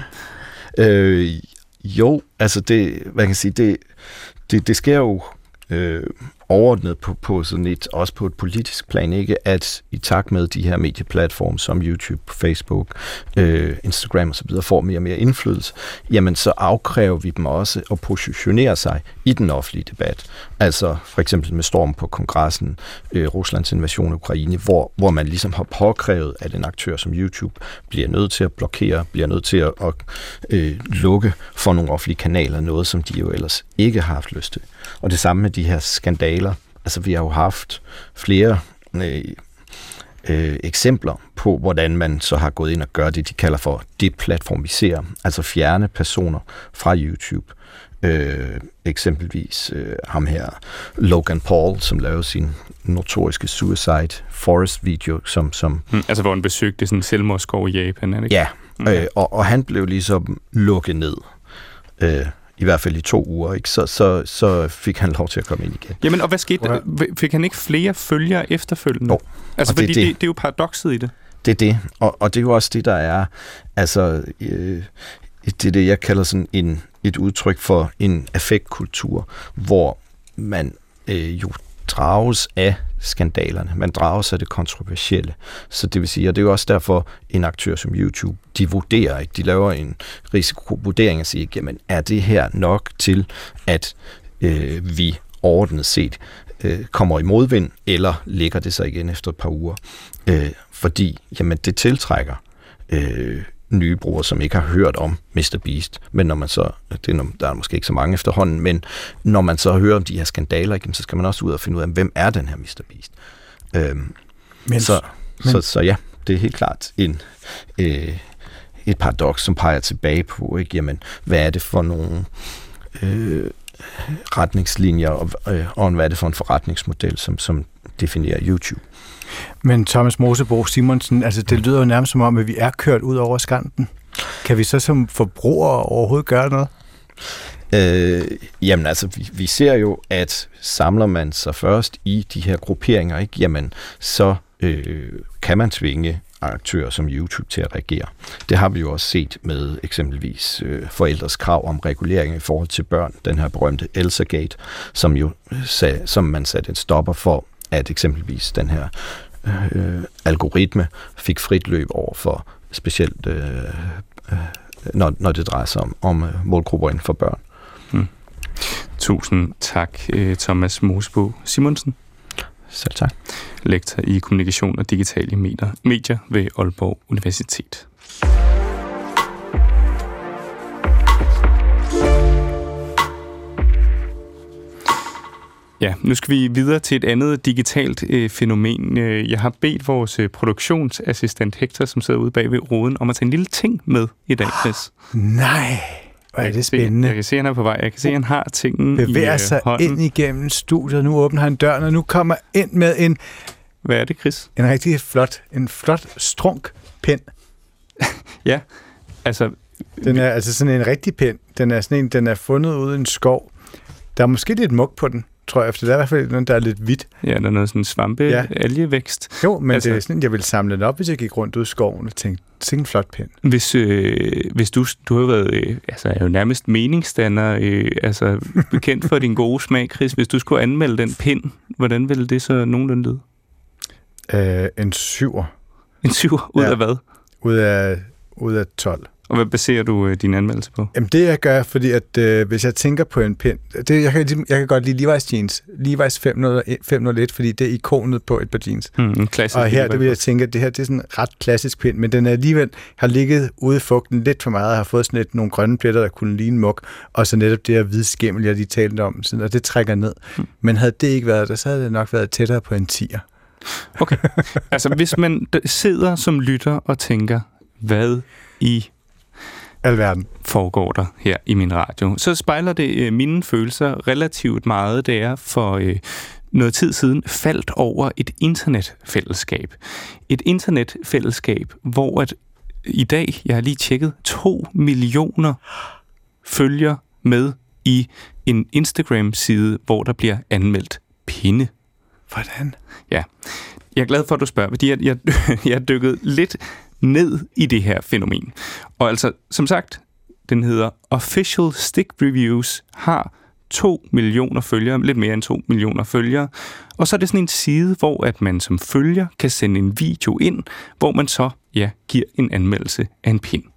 Øh, jo, altså det, hvad kan jeg sige, det, det, det sker jo øh, overordnet på, på sådan et, også på et politisk plan, ikke, at i takt med de her medieplatforme som YouTube, Facebook, øh, Instagram og så videre får mere og mere indflydelse, jamen så afkræver vi dem også at positionere sig i den offentlige debat. Altså for eksempel med storm på kongressen, øh, Ruslands invasion af Ukraine, hvor, hvor man ligesom har påkrævet, at en aktør som YouTube bliver nødt til at blokere, bliver nødt til at, at øh, lukke for nogle offentlige kanaler, noget som de jo ellers ikke har haft lyst til. Og det samme med de her skandaler. Altså, vi har jo haft flere øh, øh, eksempler på, hvordan man så har gået ind og gør det, de kalder for deplatformisere, altså fjerne personer fra YouTube. Øh, eksempelvis øh, ham her, Logan Paul, som lavede sin notoriske Suicide Forest-video, som... som
hmm, altså, hvor han besøgte sådan en selvmordsskov i Japan, er det ikke?
Ja, okay. øh, og, og han blev ligesom lukket ned. Øh, i hvert fald i to uger, ikke? Så, så, så fik han lov til at komme ind igen.
Jamen, og hvad skete der? Fik han ikke flere følgere efterfølgende?
Jo.
Altså, fordi det, det. Det, det er jo paradokset i det.
Det er det, og, og det er jo også det, der er, altså, øh, det er det, jeg kalder sådan en, et udtryk for en affektkultur, hvor man øh, jo drages af skandalerne. Man drages af det kontroversielle. Så det vil sige, og det er jo også derfor, en aktør som YouTube, de vurderer ikke. De laver en risikovurdering og siger, jamen, er det her nok til, at øh, vi overordnet set øh, kommer i modvind, eller ligger det sig igen efter et par uger? Øh, fordi, jamen, det tiltrækker øh, nye brugere, som ikke har hørt om mister Beast. Men når man så, det er, der er måske ikke så mange efterhånden, men når man så hører om de her skandaler, så skal man også ud og finde ud af, hvem er den her mister Beast? Øhm, men, så, men, så, så ja, det er helt klart en, øh, et paradoks, som peger tilbage på, ikke? Jamen, hvad er det for nogle øh, retningslinjer, og, øh, og hvad er det for en forretningsmodel, som, som definerer YouTube?
Men Thomas Mosebo Simonsen, altså det lyder jo nærmest som om, at vi er kørt ud over skanten. Kan vi så som forbrugere overhovedet gøre noget?
Øh, jamen altså, vi, vi ser jo, at samler man sig først i de her grupperinger, ikke? Jamen, så øh, kan man tvinge aktører som YouTube til at reagere. Det har vi jo også set med eksempelvis øh, forældres krav om regulering i forhold til børn, den her berømte Elsagate, som jo sag, som man satte en stopper for, at eksempelvis den her øh, algoritme fik frit løb over for specielt, øh, øh, når, når det drejer sig om, om målgrupper inden for børn.
Hmm. Tusind tak, Thomas Mosebo Simonsen.
Selv tak.
Lektor i kommunikation og digitale medier, medier ved Aalborg Universitet. Ja, nu skal vi videre til et andet digitalt øh, fænomen. Jeg har bedt vores øh, produktionsassistent Hector, som sidder ude bag ved roden, om at tage en lille ting med i dag, Chris.
Nej, hvor er det spændende.
Jeg kan se, han er på vej. Jeg kan se, han har tingen i
bevæger sig
hånden.
Ind igennem studiet. Nu åbner han døren, og nu kommer ind med en...
Hvad er det, Chris?
En rigtig flot, en flot strunkpind.
Ja, altså...
Den er altså sådan en rigtig pind. Den er sådan en, den er fundet ude i en skov. Der er måske lidt mug på den, tror jeg, efter det er i hvert fald noget, der er lidt hvidt.
Ja, der er noget sådan svampe, ja. Algevækst.
Jo, men altså, det er sådan, jeg ville samle den op, hvis jeg gik rundt ud i skoven og tænkte, tænk en flot pind.
Hvis, øh, hvis du, du har været, øh, altså er jo nærmest meningsstander, øh, altså bekendt for din gode smag, Chris, hvis du skulle anmelde den pind, hvordan ville det så nogenlunde lyde?
Øh, en syver.
En syver? Ud
ja.
af hvad?
Ud af, ud af tolv.
Og hvad baserer du øh, din anmeldelse på?
Jamen det jeg gør, fordi at øh, hvis jeg tænker på en pind, det, jeg, kan, jeg kan godt lide Levi's jeans, Levi's fem nul et, fordi det er ikonet på et par jeans.
Hmm, en klassisk.
Og her der vil jeg tænke, at det her det er sådan en ret klassisk pind, men den er alligevel har ligget ude i fugten lidt for meget, og har fået sådan lidt nogle grønne pletter, der kunne ligne muk, og så netop det her hvide skimmel, jeg lige talte om, sådan, og det trækker ned. Hmm. Men havde det ikke været der, så havde det nok været tættere på en tier.
Okay, altså hvis man sidder som lytter og tænker, hvad i
alverden
foregår der her i min radio, så spejler det øh, mine følelser relativt meget, da jeg for øh, noget tid siden faldt over et internetfællesskab. Et internetfællesskab, hvor at i dag, jeg har lige tjekket, to millioner følger med i en Instagram-side, hvor der bliver anmeldt pinde.
Hvordan?
Ja, jeg er glad for, at du spørger, fordi jeg, jeg, jeg er dykket lidt ned i det her fænomen. Og altså, som sagt, den hedder Official Stick Reviews, har to millioner følgere, lidt mere end to millioner følgere. Og så er det sådan en side, hvor at man som følger kan sende en video ind, hvor man så, ja, giver en anmeldelse af en pind.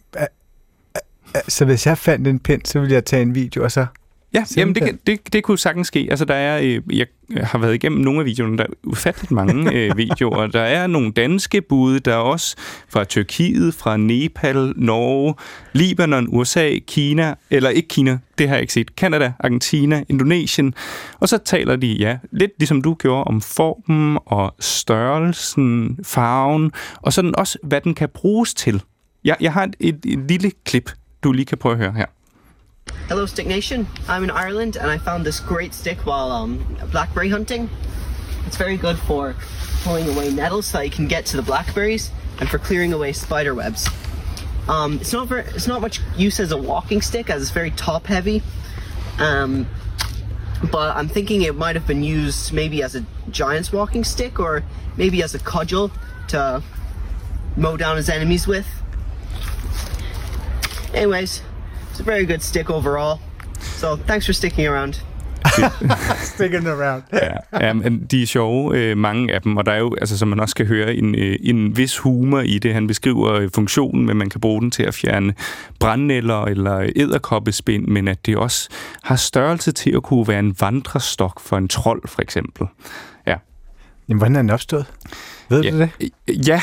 Så hvis jeg fandt en pind, så ville jeg tage en video, og så...
Ja, jamen det, det, det kunne sagtens ske. Altså der er, øh, jeg har været igennem nogle af videoerne, der er ufatteligt mange øh, videoer. Der er nogle danske bude, der er også fra Tyrkiet, fra Nepal, Norge, Libanon, U S A, Kina, eller ikke Kina, det har jeg ikke set, Canada, Argentina, Indonesien. Og så taler de, ja, lidt ligesom du gjorde, om formen og størrelsen, farven, og sådan også, hvad den kan bruges til. Jeg, jeg har et, et, et lille klip, du lige kan prøve at høre her.
Hello Stick Nation, I'm in Ireland and I found this great stick while um, blackberry hunting. It's very good for pulling away nettles so that you can get to the blackberries and for clearing away spider webs. Um, it's not very, it's not much use as a walking stick as it's very top heavy, um, but I'm thinking it might have been used maybe as a giant's walking stick or maybe as a cudgel to mow down his enemies with. Anyways, it's a very good stick overall. So thanks for sticking around.
Sticking around.
Ja, ja, men de er sjove, øh, mange af dem, og der er jo, altså, som man også kan høre, en, øh, en vis humor i det. Han beskriver øh, funktionen, men man kan bruge den til at fjerne brandnælder eller edderkoppespind, men at det også har størrelse til at kunne være en vandrestok for en trold, for eksempel. Ja.
Jamen, hvordan er den opstået? Ved
ja,
du det?
Ja,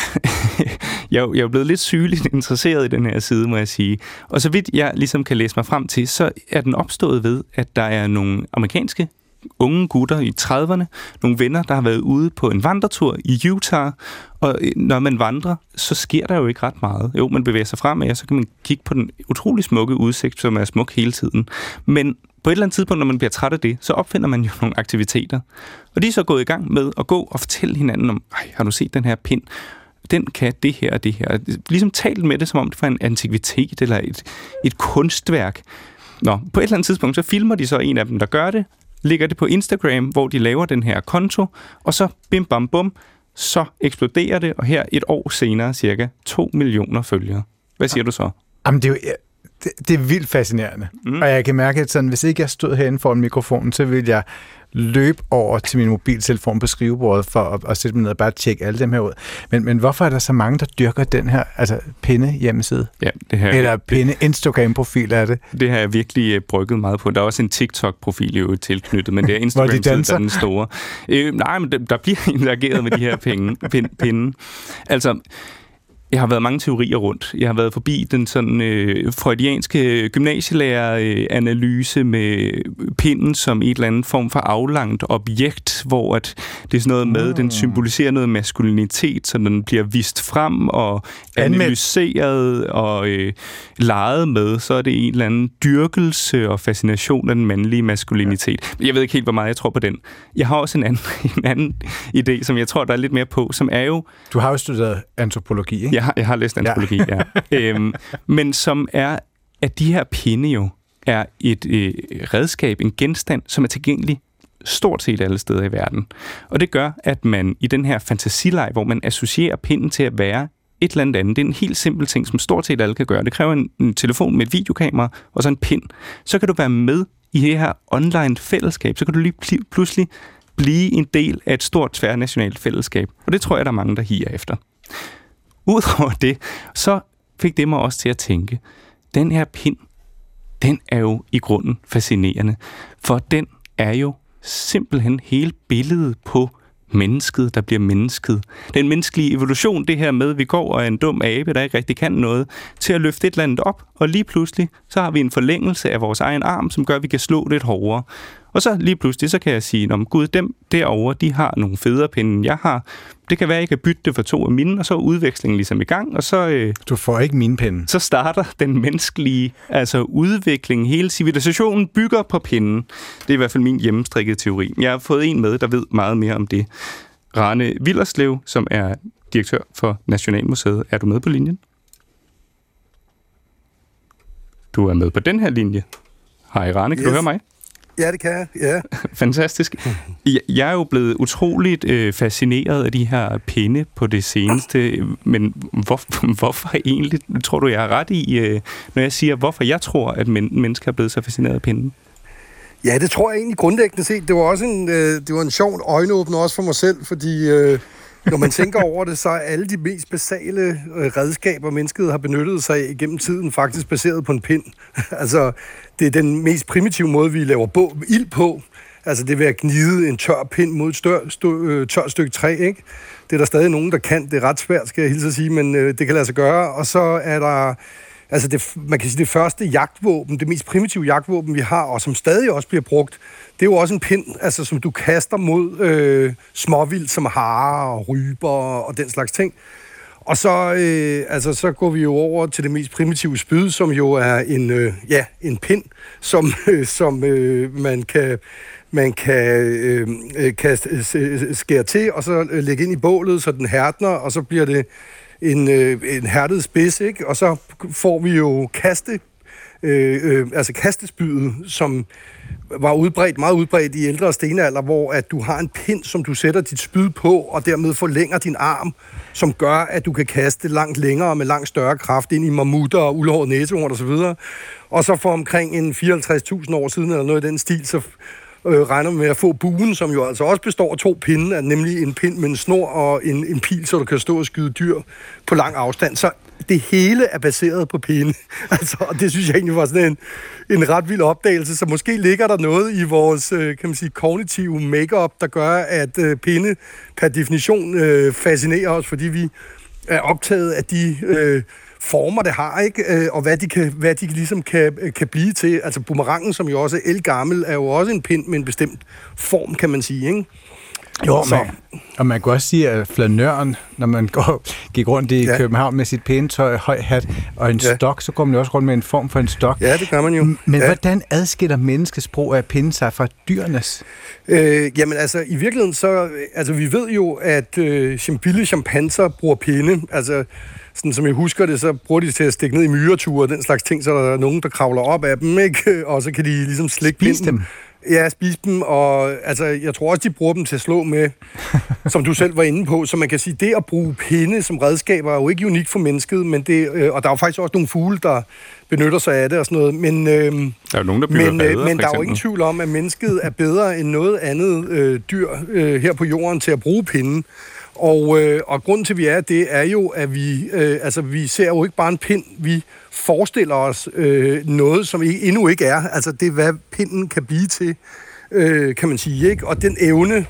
jeg, jeg er blevet lidt sygeligt interesseret i den her side, må jeg sige. Og så vidt jeg ligesom kan læse mig frem til, så er den opstået ved, at der er nogle amerikanske unge gutter i trediverne, nogle venner, der har været ude på en vandretur i Utah, og når man vandrer, så sker der jo ikke ret meget. Jo, man bevæger sig fremad, og så kan man kigge på den utrolig smukke udsigt, som er smuk hele tiden. Men på et eller andet tidspunkt, når man bliver træt af det, så opfinder man jo nogle aktiviteter. Og de er så gået i gang med at gå og fortælle hinanden om, ej, har du set den her pind? Den kan det her og det her. Ligesom talt med det, som om det var en antikvitet eller et, et kunstværk. Nå, på et eller andet tidspunkt, så filmer de så en af dem, der gør det, lægger det på Instagram, hvor de laver den her konto, og så bim bam bum, så eksploderer det, og her et år senere cirka to millioner følgere. Hvad siger du så?
Jamen, det er jo... Det, det er vildt fascinerende. Mm. Og jeg kan mærke, at sådan, hvis ikke jeg stod herinde foran mikrofonen, så ville jeg løbe over til min mobiltelefon på skrivebordet for at, at sætte mig ned og bare tjekke alle dem her ud. Men, men hvorfor er der så mange, der dyrker den her altså pinde hjemmeside?
Ja, det her,
eller pinde Instagram-profil er det?
Det har jeg virkelig brygget meget på. Der er også en TikTok-profil jo tilknyttet, men det er Instagram, de der er den store. Øh, nej, men der, der bliver interageret med de her penge, pinde. pinde. Altså... Jeg har været mange teorier rundt. Jeg har været forbi den sådan øh, freudianske gymnasielærer-analyse øh, med pinden som et eller andet form for aflangt objekt, hvor at det er sådan noget med, mm. den symboliserer noget maskulinitet, så den bliver vist frem og analyseret og øh, leget med. Så er det en eller anden dyrkelse og fascination af den mandlige maskulinitet. Jeg ved ikke helt, hvor meget jeg tror på den. Jeg har også en anden, en anden idé, som jeg tror, der er lidt mere på, som er jo...
Du har jo studeret antropologi, ikke?
Jeg har, jeg har læst antropologi, ja. ja. Øhm, men som er, at de her pinde jo er et øh, redskab, en genstand, som er tilgængelig stort set alle steder i verden. Og det gør, at man i den her fantasileg, hvor man associerer pinden til at være et eller andet andet, det er en helt simpel ting, som stort set alle kan gøre. Det kræver en, en telefon med et videokamera og så en pind. Så kan du være med i det her online fællesskab, så kan du lige pl- pludselig blive en del af et stort tværnationalt fællesskab. Og det tror jeg, der er mange, der higer efter. Udover det, så fik det mig også til at tænke, den her pind, den er jo i grunden fascinerende, for den er jo simpelthen hele billedet på mennesket, der bliver mennesket. Den menneskelige evolution, det her med, at vi går og er en dum abe, der ikke rigtig kan noget, til at løfte et eller andet op, og lige pludselig, så har vi en forlængelse af vores egen arm, som gør, at vi kan slå lidt hårdere. Og så lige pludselig, så kan jeg sige, om gud, dem derovre, de har nogle federe pinde, end jeg har. Det kan være, at jeg kan bytte det for to af mine, og så er udvekslingen ligesom i gang, og så... Øh,
du får ikke mine pinde.
Så starter den menneskelige altså udvikling. Hele civilisationen bygger på pinden. Det er i hvert fald min hjemmestrikkede teori. Jeg har fået en med, der ved meget mere om det. Rane Willerslev, som er direktør for Nationalmuseet. Er du med på linjen? Du er med på den her linje. Hej Rane, kan yes. du høre mig?
Ja, det kan jeg, ja.
Fantastisk. Jeg er jo blevet utroligt øh, fascineret af de her pinde på det seneste, men hvor, hvorfor egentlig, tror du, jeg har ret i, øh, når jeg siger, hvorfor jeg tror, at men, mennesker er blevet så fascineret af pinden?
Ja, det tror jeg egentlig grundlæggende set. Det var også en, øh, det var en sjov øjenåbner også for mig selv, fordi øh, når man tænker over det, så er alle de mest basale øh, redskaber, mennesket har benyttet sig af igennem tiden, faktisk baseret på en pind. Altså, det er den mest primitive måde, vi laver bo- ild på. Altså, det vil at gnide en tør pind mod et stør, stø, øh, tørt stykke træ, ikke? Det er der stadig nogen, der kan. Det er ret svært, skal jeg hilse at sige, men øh, det kan lade sig gøre. Og så er der... Altså, det, man kan sige, det første jagtvåben, det mest primitive jagtvåben, vi har, og som stadig også bliver brugt, det er jo også en pind, altså, som du kaster mod øh, småvild, som harer og ryber og den slags ting. Og så, øh, altså, så går vi jo over til det mest primitive spyd, som jo er en, øh, ja, en pind, som, øh, som øh, man kan, man kan, øh, kan skære til, og så lægge ind i bålet, så den hærdner, og så bliver det en, øh, en hærdet spids, ikke? Og så får vi jo kaste, øh, øh, altså kastespydet, som var udbredt, meget udbredt i ældre stenalder, hvor at du har en pind, som du sætter dit spyd på, og dermed forlænger din arm, som gør, at du kan kaste langt længere med langt større kraft ind i mammutter og uldhåret næsehorn og så videre. Og så for omkring en fireoghalvtreds tusind år siden, eller noget i den stil, så øh, regner med at få buen, som jo altså også består af to pinde, nemlig en pind med en snor og en, en pil, så du kan stå og skyde dyr på lang afstand. Så det hele er baseret på pinde. Altså, og det synes jeg egentlig var sådan en, en ret vild opdagelse. Så måske ligger der noget i vores, kan man sige, kognitive make-up, der gør, at øh, pinde per definition øh, fascinerer os, fordi vi er optaget af de øh, former, det har, ikke? Øh, og hvad de, kan, hvad de ligesom kan, kan blive til. Altså boomerangen, som jo også er ældgammel, er jo også en pind med en bestemt form, kan man sige, ikke?
Jo, man, og man kan også sige, at flanøren, når man går, gik rundt i ja. København med sit pæne tøj, høj hat og en ja. stok, så går man jo også rundt med en form for en stok.
Ja, det gør man jo.
Men
ja.
hvordan adskiller menneskets brug af pinde sig fra dyrenes?
Øh, jamen altså, i virkeligheden så, altså vi ved jo, at øh, chimpille chimpanser bruger pinde, altså sådan som jeg husker det, så bruger de til at stikke ned i myreture og den slags ting, så der er nogen, der kravler op af dem, ikke? Og så kan de ligesom slikke
Spise
pinden.
dem?
Ja, spise dem, og altså, jeg tror også, de bruger dem til at slå med, som du selv var inde på. Så man kan sige, det at bruge pinde som redskaber er jo ikke unikt for mennesket, men det, øh, og der er jo faktisk også nogle fugle, der benytter sig af det og sådan noget. Men, øh,
der er jo nogen, der bygger
men,
redder,
men der er jo ingen tvivl om, at mennesket er bedre end noget andet øh, dyr øh, her på jorden til at bruge pinden. Og, øh, og grunden til, at vi er det, er jo, at vi, øh, altså, vi ser jo ikke bare en pind, vi forestiller os øh, noget, som ikke, endnu ikke er. Altså, det er, hvad pinden kan blive til, øh, kan man sige, ikke? Og den evne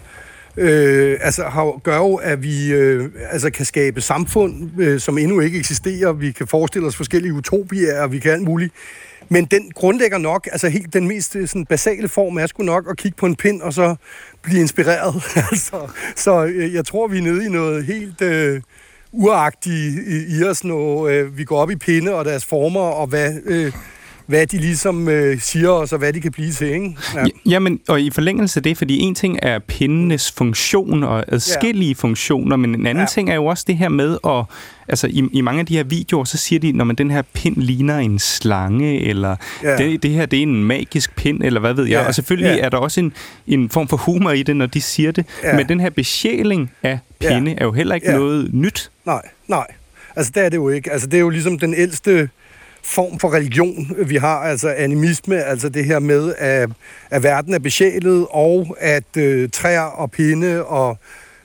øh, altså, har, gør jo, at vi øh, altså, kan skabe samfund, øh, som endnu ikke eksisterer. Vi kan forestille os forskellige utopier, og vi kan alt muligt. Men den grundlægger nok, altså helt den mest sådan, basale form er sgu nok at kigge på en pind, og så blive inspireret. altså, så øh, jeg tror, vi er nede i noget helt øh, uragtigt i, i os, når øh, vi går op i pinde og deres former, og hvad, øh, hvad de ligesom øh, siger os, og hvad de kan blive til, ikke? Ja.
Jamen, og i forlængelse af det, fordi en ting er pindenes funktion og adskillige ja. funktioner, men en anden ja. ting er jo også det her med at altså i, i mange af de her videoer, så siger de, når man den her pind ligner en slange, eller ja. det, det her, det er en magisk pind, eller hvad ved jeg. Ja. Og selvfølgelig ja. er der også en, en form for humor i det, når de siger det. Ja. Men den her besjæling af pinde ja. er jo heller ikke ja. noget nyt.
Nej, nej. Altså, det er det jo ikke. Altså, det er jo ligesom den ældste form for religion, vi har, altså animisme, altså det her med, at, at verden er besjælet, og at øh, træer og pinde og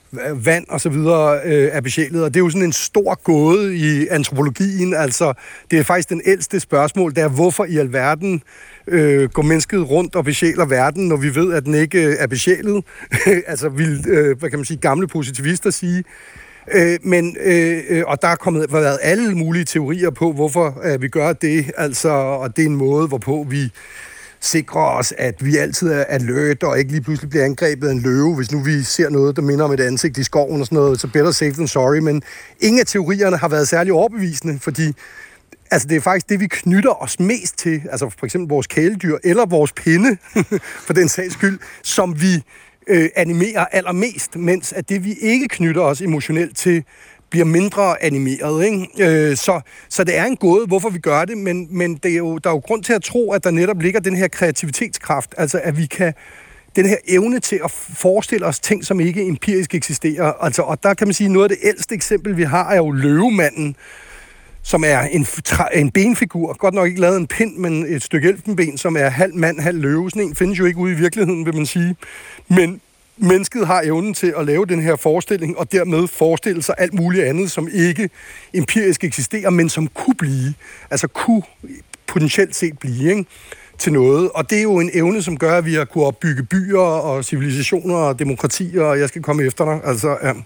vand og så videre øh, er besjælet, og det er jo sådan en stor gåde i antropologien, altså det er faktisk den ældste spørgsmål, det er, hvorfor i alverden øh, går mennesket rundt og besjæler verden, når vi ved, at den ikke øh, er besjælet, altså vil, øh, hvad kan man sige, gamle positivister sige, øh, men, øh, og der er kommet været alle mulige teorier på, hvorfor øh, vi gør det, altså, og det er en måde, hvorpå vi sikrer os, at vi altid er alert og ikke lige pludselig bliver angrebet af en løve, hvis nu vi ser noget, der minder om et ansigt i skoven og sådan noget, så better safe than sorry, men ingen af teorierne har været særlig overbevisende, fordi altså, det er faktisk det, vi knytter os mest til, altså for eksempel vores kæledyr, eller vores pinde, for den sags skyld, som vi øh, animerer allermest, mens at det, vi ikke knytter os emotionelt til, bliver mindre animeret, ikke? Øh, så, så det er en gåde, hvorfor vi gør det, men, men det er jo, der er jo grund til at tro, at der netop ligger den her kreativitetskraft, altså at vi kan, den her evne til at forestille os ting, som ikke empirisk eksisterer. Altså, og der kan man sige, noget af det ældste eksempel, vi har, er jo løvemanden, som er en, en benfigur, godt nok ikke lavet en pind, men et stykke elfenben, som er halv mand, halv løve. Sådan en findes jo ikke ude i virkeligheden, vil man sige. Men mennesket har evnen til at lave den her forestilling, og dermed forestille sig alt muligt andet, som ikke empirisk eksisterer, men som kunne blive, altså kunne potentielt set blive, ikke, til noget. Og det er jo en evne, som gør, at vi har kunnet opbygge byer og civilisationer og demokratier, og jeg skal komme efter dig. Altså, ja,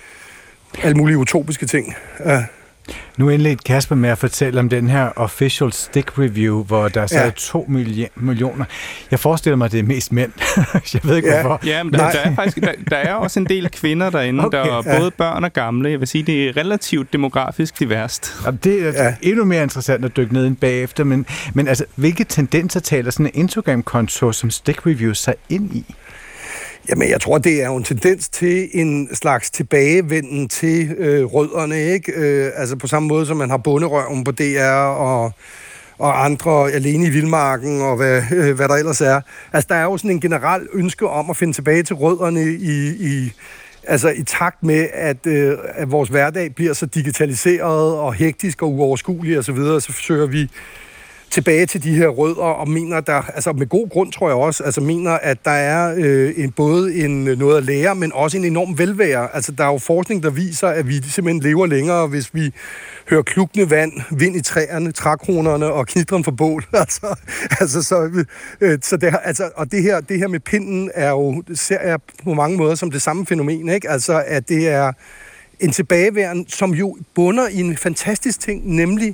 alle mulige utopiske ting. Ja.
Nu indledte Kasper med at fortælle om den her official stick review, hvor der så ja. er to millioner. Jeg forestiller mig, at det er mest mænd. Jeg ved ikke, ja. hvorfor.
Ja, men der, der, er faktisk, der, der er også en del kvinder derinde, okay, der er ja. både børn og gamle. Jeg vil sige, det er relativt demografisk diverst.
Jamen, det er ja. endnu mere interessant at dykke ned ind bagefter, men, men altså, hvilke tendenser taler sådan en Instagram-konto som stick review sig ind i?
Jamen, jeg tror, det er jo en tendens til en slags tilbagevenden til øh, rødderne, ikke? Øh, altså på samme måde, som man har Bonderøven på D R og, og andre Alene i Vildmarken og hvad, øh, hvad der ellers er. Altså, der er jo sådan en generel ønske om at finde tilbage til rødderne i, i, altså, i takt med, at, øh, at vores hverdag bliver så digitaliseret og hektisk og uoverskuelig og så videre, så forsøger vi tilbage til de her rødder, og mener der, altså med god grund tror jeg også, altså mener, at der er øh, en, både en, noget at lære, men også en enorm velvære. Altså der er jo forskning, der viser, at vi simpelthen lever længere, hvis vi hører klukkende vand, vind i træerne, trækronerne og knitren for bål. altså, altså, så, øh, så det, altså, og det her, det her med pinden er jo, ser jeg på mange måder som det samme fænomen, ikke? Altså at det er en tilbageværen, som jo bunder i en fantastisk ting, nemlig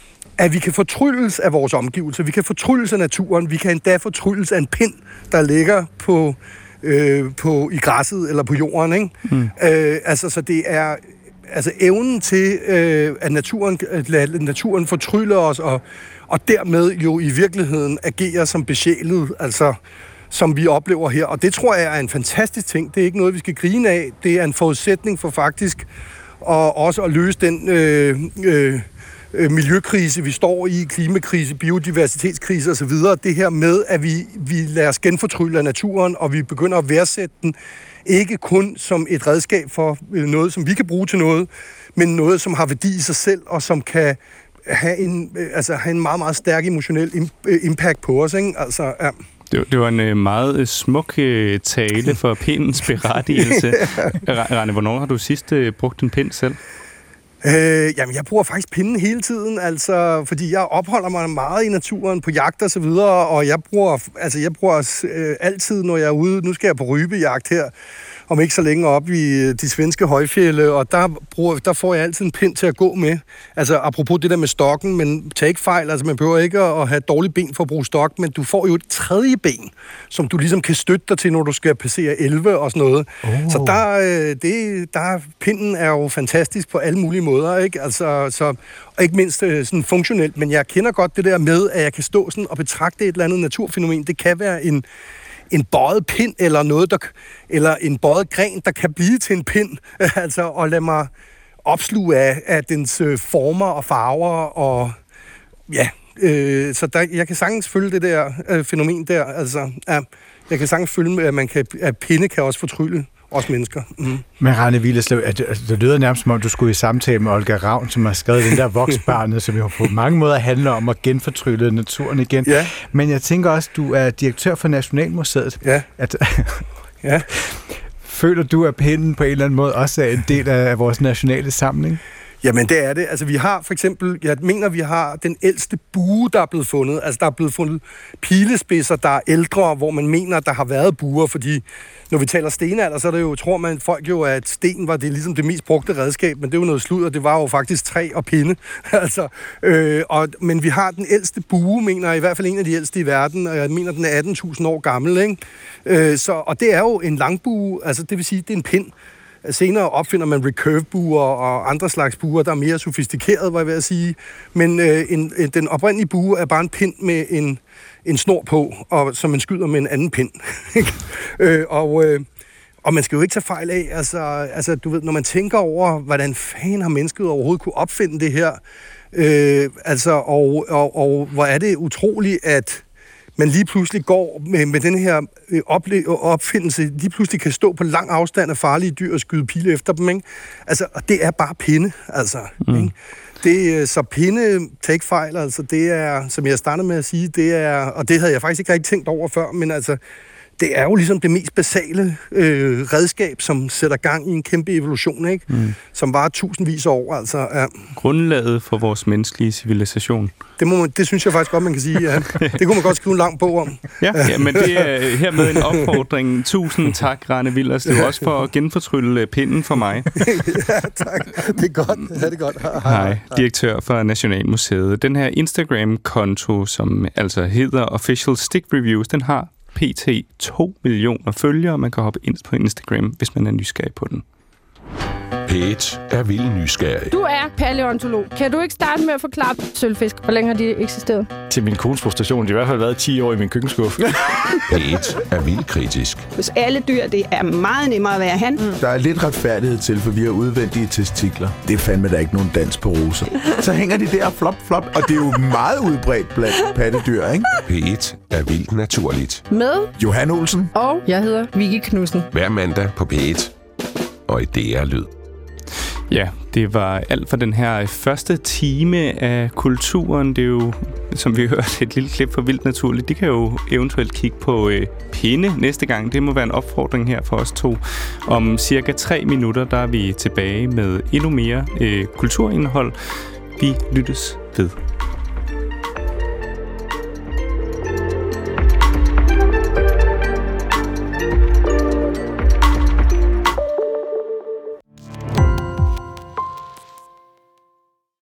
at vi kan fortrylles af vores omgivelser, vi kan fortrylles af naturen, vi kan endda fortrylles af en pind, der ligger på, øh, på, i græsset eller på jorden, ikke? Mm. Øh, altså, så det er altså evnen til, øh, at naturen, at lade naturen fortryller os, og, og dermed jo i virkeligheden agerer som besjælet, altså som vi oplever her. Og det tror jeg er en fantastisk ting. Det er ikke noget, vi skal grine af. Det er en forudsætning for faktisk og også at løse den øh, øh, miljøkrise, vi står i, klimakrise, biodiversitetskrise osv. Det her med, at vi, vi lader os genfortrylle af naturen, og vi begynder at værdsætte den, ikke kun som et redskab for noget, som vi kan bruge til noget, men noget, som har værdi i sig selv, og som kan have en, altså, have en meget, meget stærk emotionel impact på os. Ikke? Altså, ja.
Det, det var en meget smuk tale for pindens berettigelse. Rane, hvornår har du sidst brugt en pind selv?
Øh, jamen, jeg bruger faktisk pinden hele tiden, altså, fordi jeg opholder mig meget i naturen, på jagt og så videre, og jeg bruger, altså, jeg bruger øh, altid, når jeg er ude, nu skal jeg på rybejagt her, om ikke så længe op i de svenske højfjelde, og der, bruger, der får jeg altid en pind til at gå med. Altså, apropos det der med stokken, men tag ikke fejl, altså, man behøver ikke at have et dårligt ben for at bruge stok, men du får jo et tredje ben, som du ligesom kan støtte dig til, når du skal passere elleve og sådan noget. Oh. Så der, øh, det, der, pinden er jo fantastisk på alle mulige måder, ikke? Altså, så, og ikke mindst øh, sådan funktionelt, men jeg kender godt det der med, at jeg kan stå sådan og betragte et eller andet naturfænomen. Det kan være en en bøjet pind, eller noget, der, eller en bøjet gren, der kan blive til en pind, altså, og lade mig opsluge af, af dens øh, former og farver, og ja, øh, så der, jeg kan sagtens følge det der øh, fænomen der, altså, ja, jeg kan sagtens følge med, at man kan, at pinde kan også fortrylle os mennesker. Mm.
Men Rane Willerslev, at det lyder nærmest som om, du skulle i samtale med Olga Ravn, som har skrevet den der Voksbarnet, som jo på mange måder handler om at genfortrylle naturen igen. Ja. Men jeg tænker også, du er direktør for Nationalmuseet.
Ja.
At,
ja.
føler du, at pinden på en eller anden måde også er en del af vores nationale samling?
Jamen, det er det. Altså, vi har for eksempel, jeg mener, vi har den ældste bue, der er blevet fundet. Altså, der er blevet fundet pilespidser, der er ældre, hvor man mener, der har været buer, fordi når vi taler stenalder, så er det jo, tror man, folk jo, at sten var det ligesom det mest brugte redskab, men det er jo noget sludder, det var jo faktisk træ og pinde. altså, øh, og, men vi har den ældste bue, mener jeg, i hvert fald en af de ældste i verden, og jeg mener, den er atten tusind år gammel, ikke? Øh, så, og det er jo en langbue, altså det vil sige, det er en pind. Senere opfinder man recurve-buer og andre slags buer, der er mere sofistikerede, var jeg ved at sige. Men øh, en, en, den oprindelige bue er bare en pind med en, en snor på, og, som man skyder med en anden pind. øh, og, øh, og man skal jo ikke tage fejl af, altså, altså du ved, når man tænker over, hvordan fanden har mennesket overhovedet kunne opfinde det her, øh, altså, og, og, og hvor er det utroligt, at man lige pludselig går med, med den her ople- opfindelse, lige pludselig kan stå på lang afstand af farlige dyr og skyde pile efter dem, ikke? Altså, og det er bare pinde, altså. Mm. Ikke? Det, så pinde, tag ikke fejl, altså, det er, som jeg startede med at sige, det er, og det havde jeg faktisk ikke rigtig tænkt over før, men altså, det er jo ligesom det mest basale øh, redskab, som sætter gang i en kæmpe evolution, ikke? Mm. Som var tusindvis af år, altså. Ja.
Grundlaget for vores menneskelige civilisation.
Det, må man, det synes jeg faktisk godt, man kan sige. Ja. Det kunne man godt skrive en lang bog om.
Ja, ja, men det er hermed en opfordring. Tusind tak, Rane Willerslev, det er også for at genfortrylle pinden for mig.
Ja, tak. Det er godt. Ja, det er godt.
Hej, direktør for Nationalmuseet. Den her Instagram-konto, som altså hedder Official Stick Reviews, den har pt. to millioner følgere. Man kan hoppe ind på Instagram, hvis man er nysgerrig på den.
P et er vildt nysgerrig.
Du er palæontolog. Kan du ikke starte med at forklare sølvfisk? Hvor længe har de eksisteret?
Til min kones frustration. De har i hvert fald været ti år i min køkkenskuffe.
P et er vildt kritisk.
Hos alle dyr, det er meget nemmere at være han. Mm.
Der er lidt retfærdighed til, for vi har udvendige testikler. Det er fandme der ikke nogen dans på roser. Så hænger de der flop, flop, og det er jo meget udbredt blandt pattedyr, ikke?
P et er vildt naturligt.
Med
Johan Olsen.
Og jeg hedder Vicky Knudsen.
Hver mandag på P et og i D R Lyd.
Ja, det var alt for den her første time af kulturen. Det er jo, som vi hørte, et lille klip for Vildt Naturligt. De kan jo eventuelt kigge på øh, pinde næste gang. Det må være en opfordring her for os to. Om cirka tre minutter, der er vi tilbage med endnu mere øh, kulturindhold. Vi lyttes ved.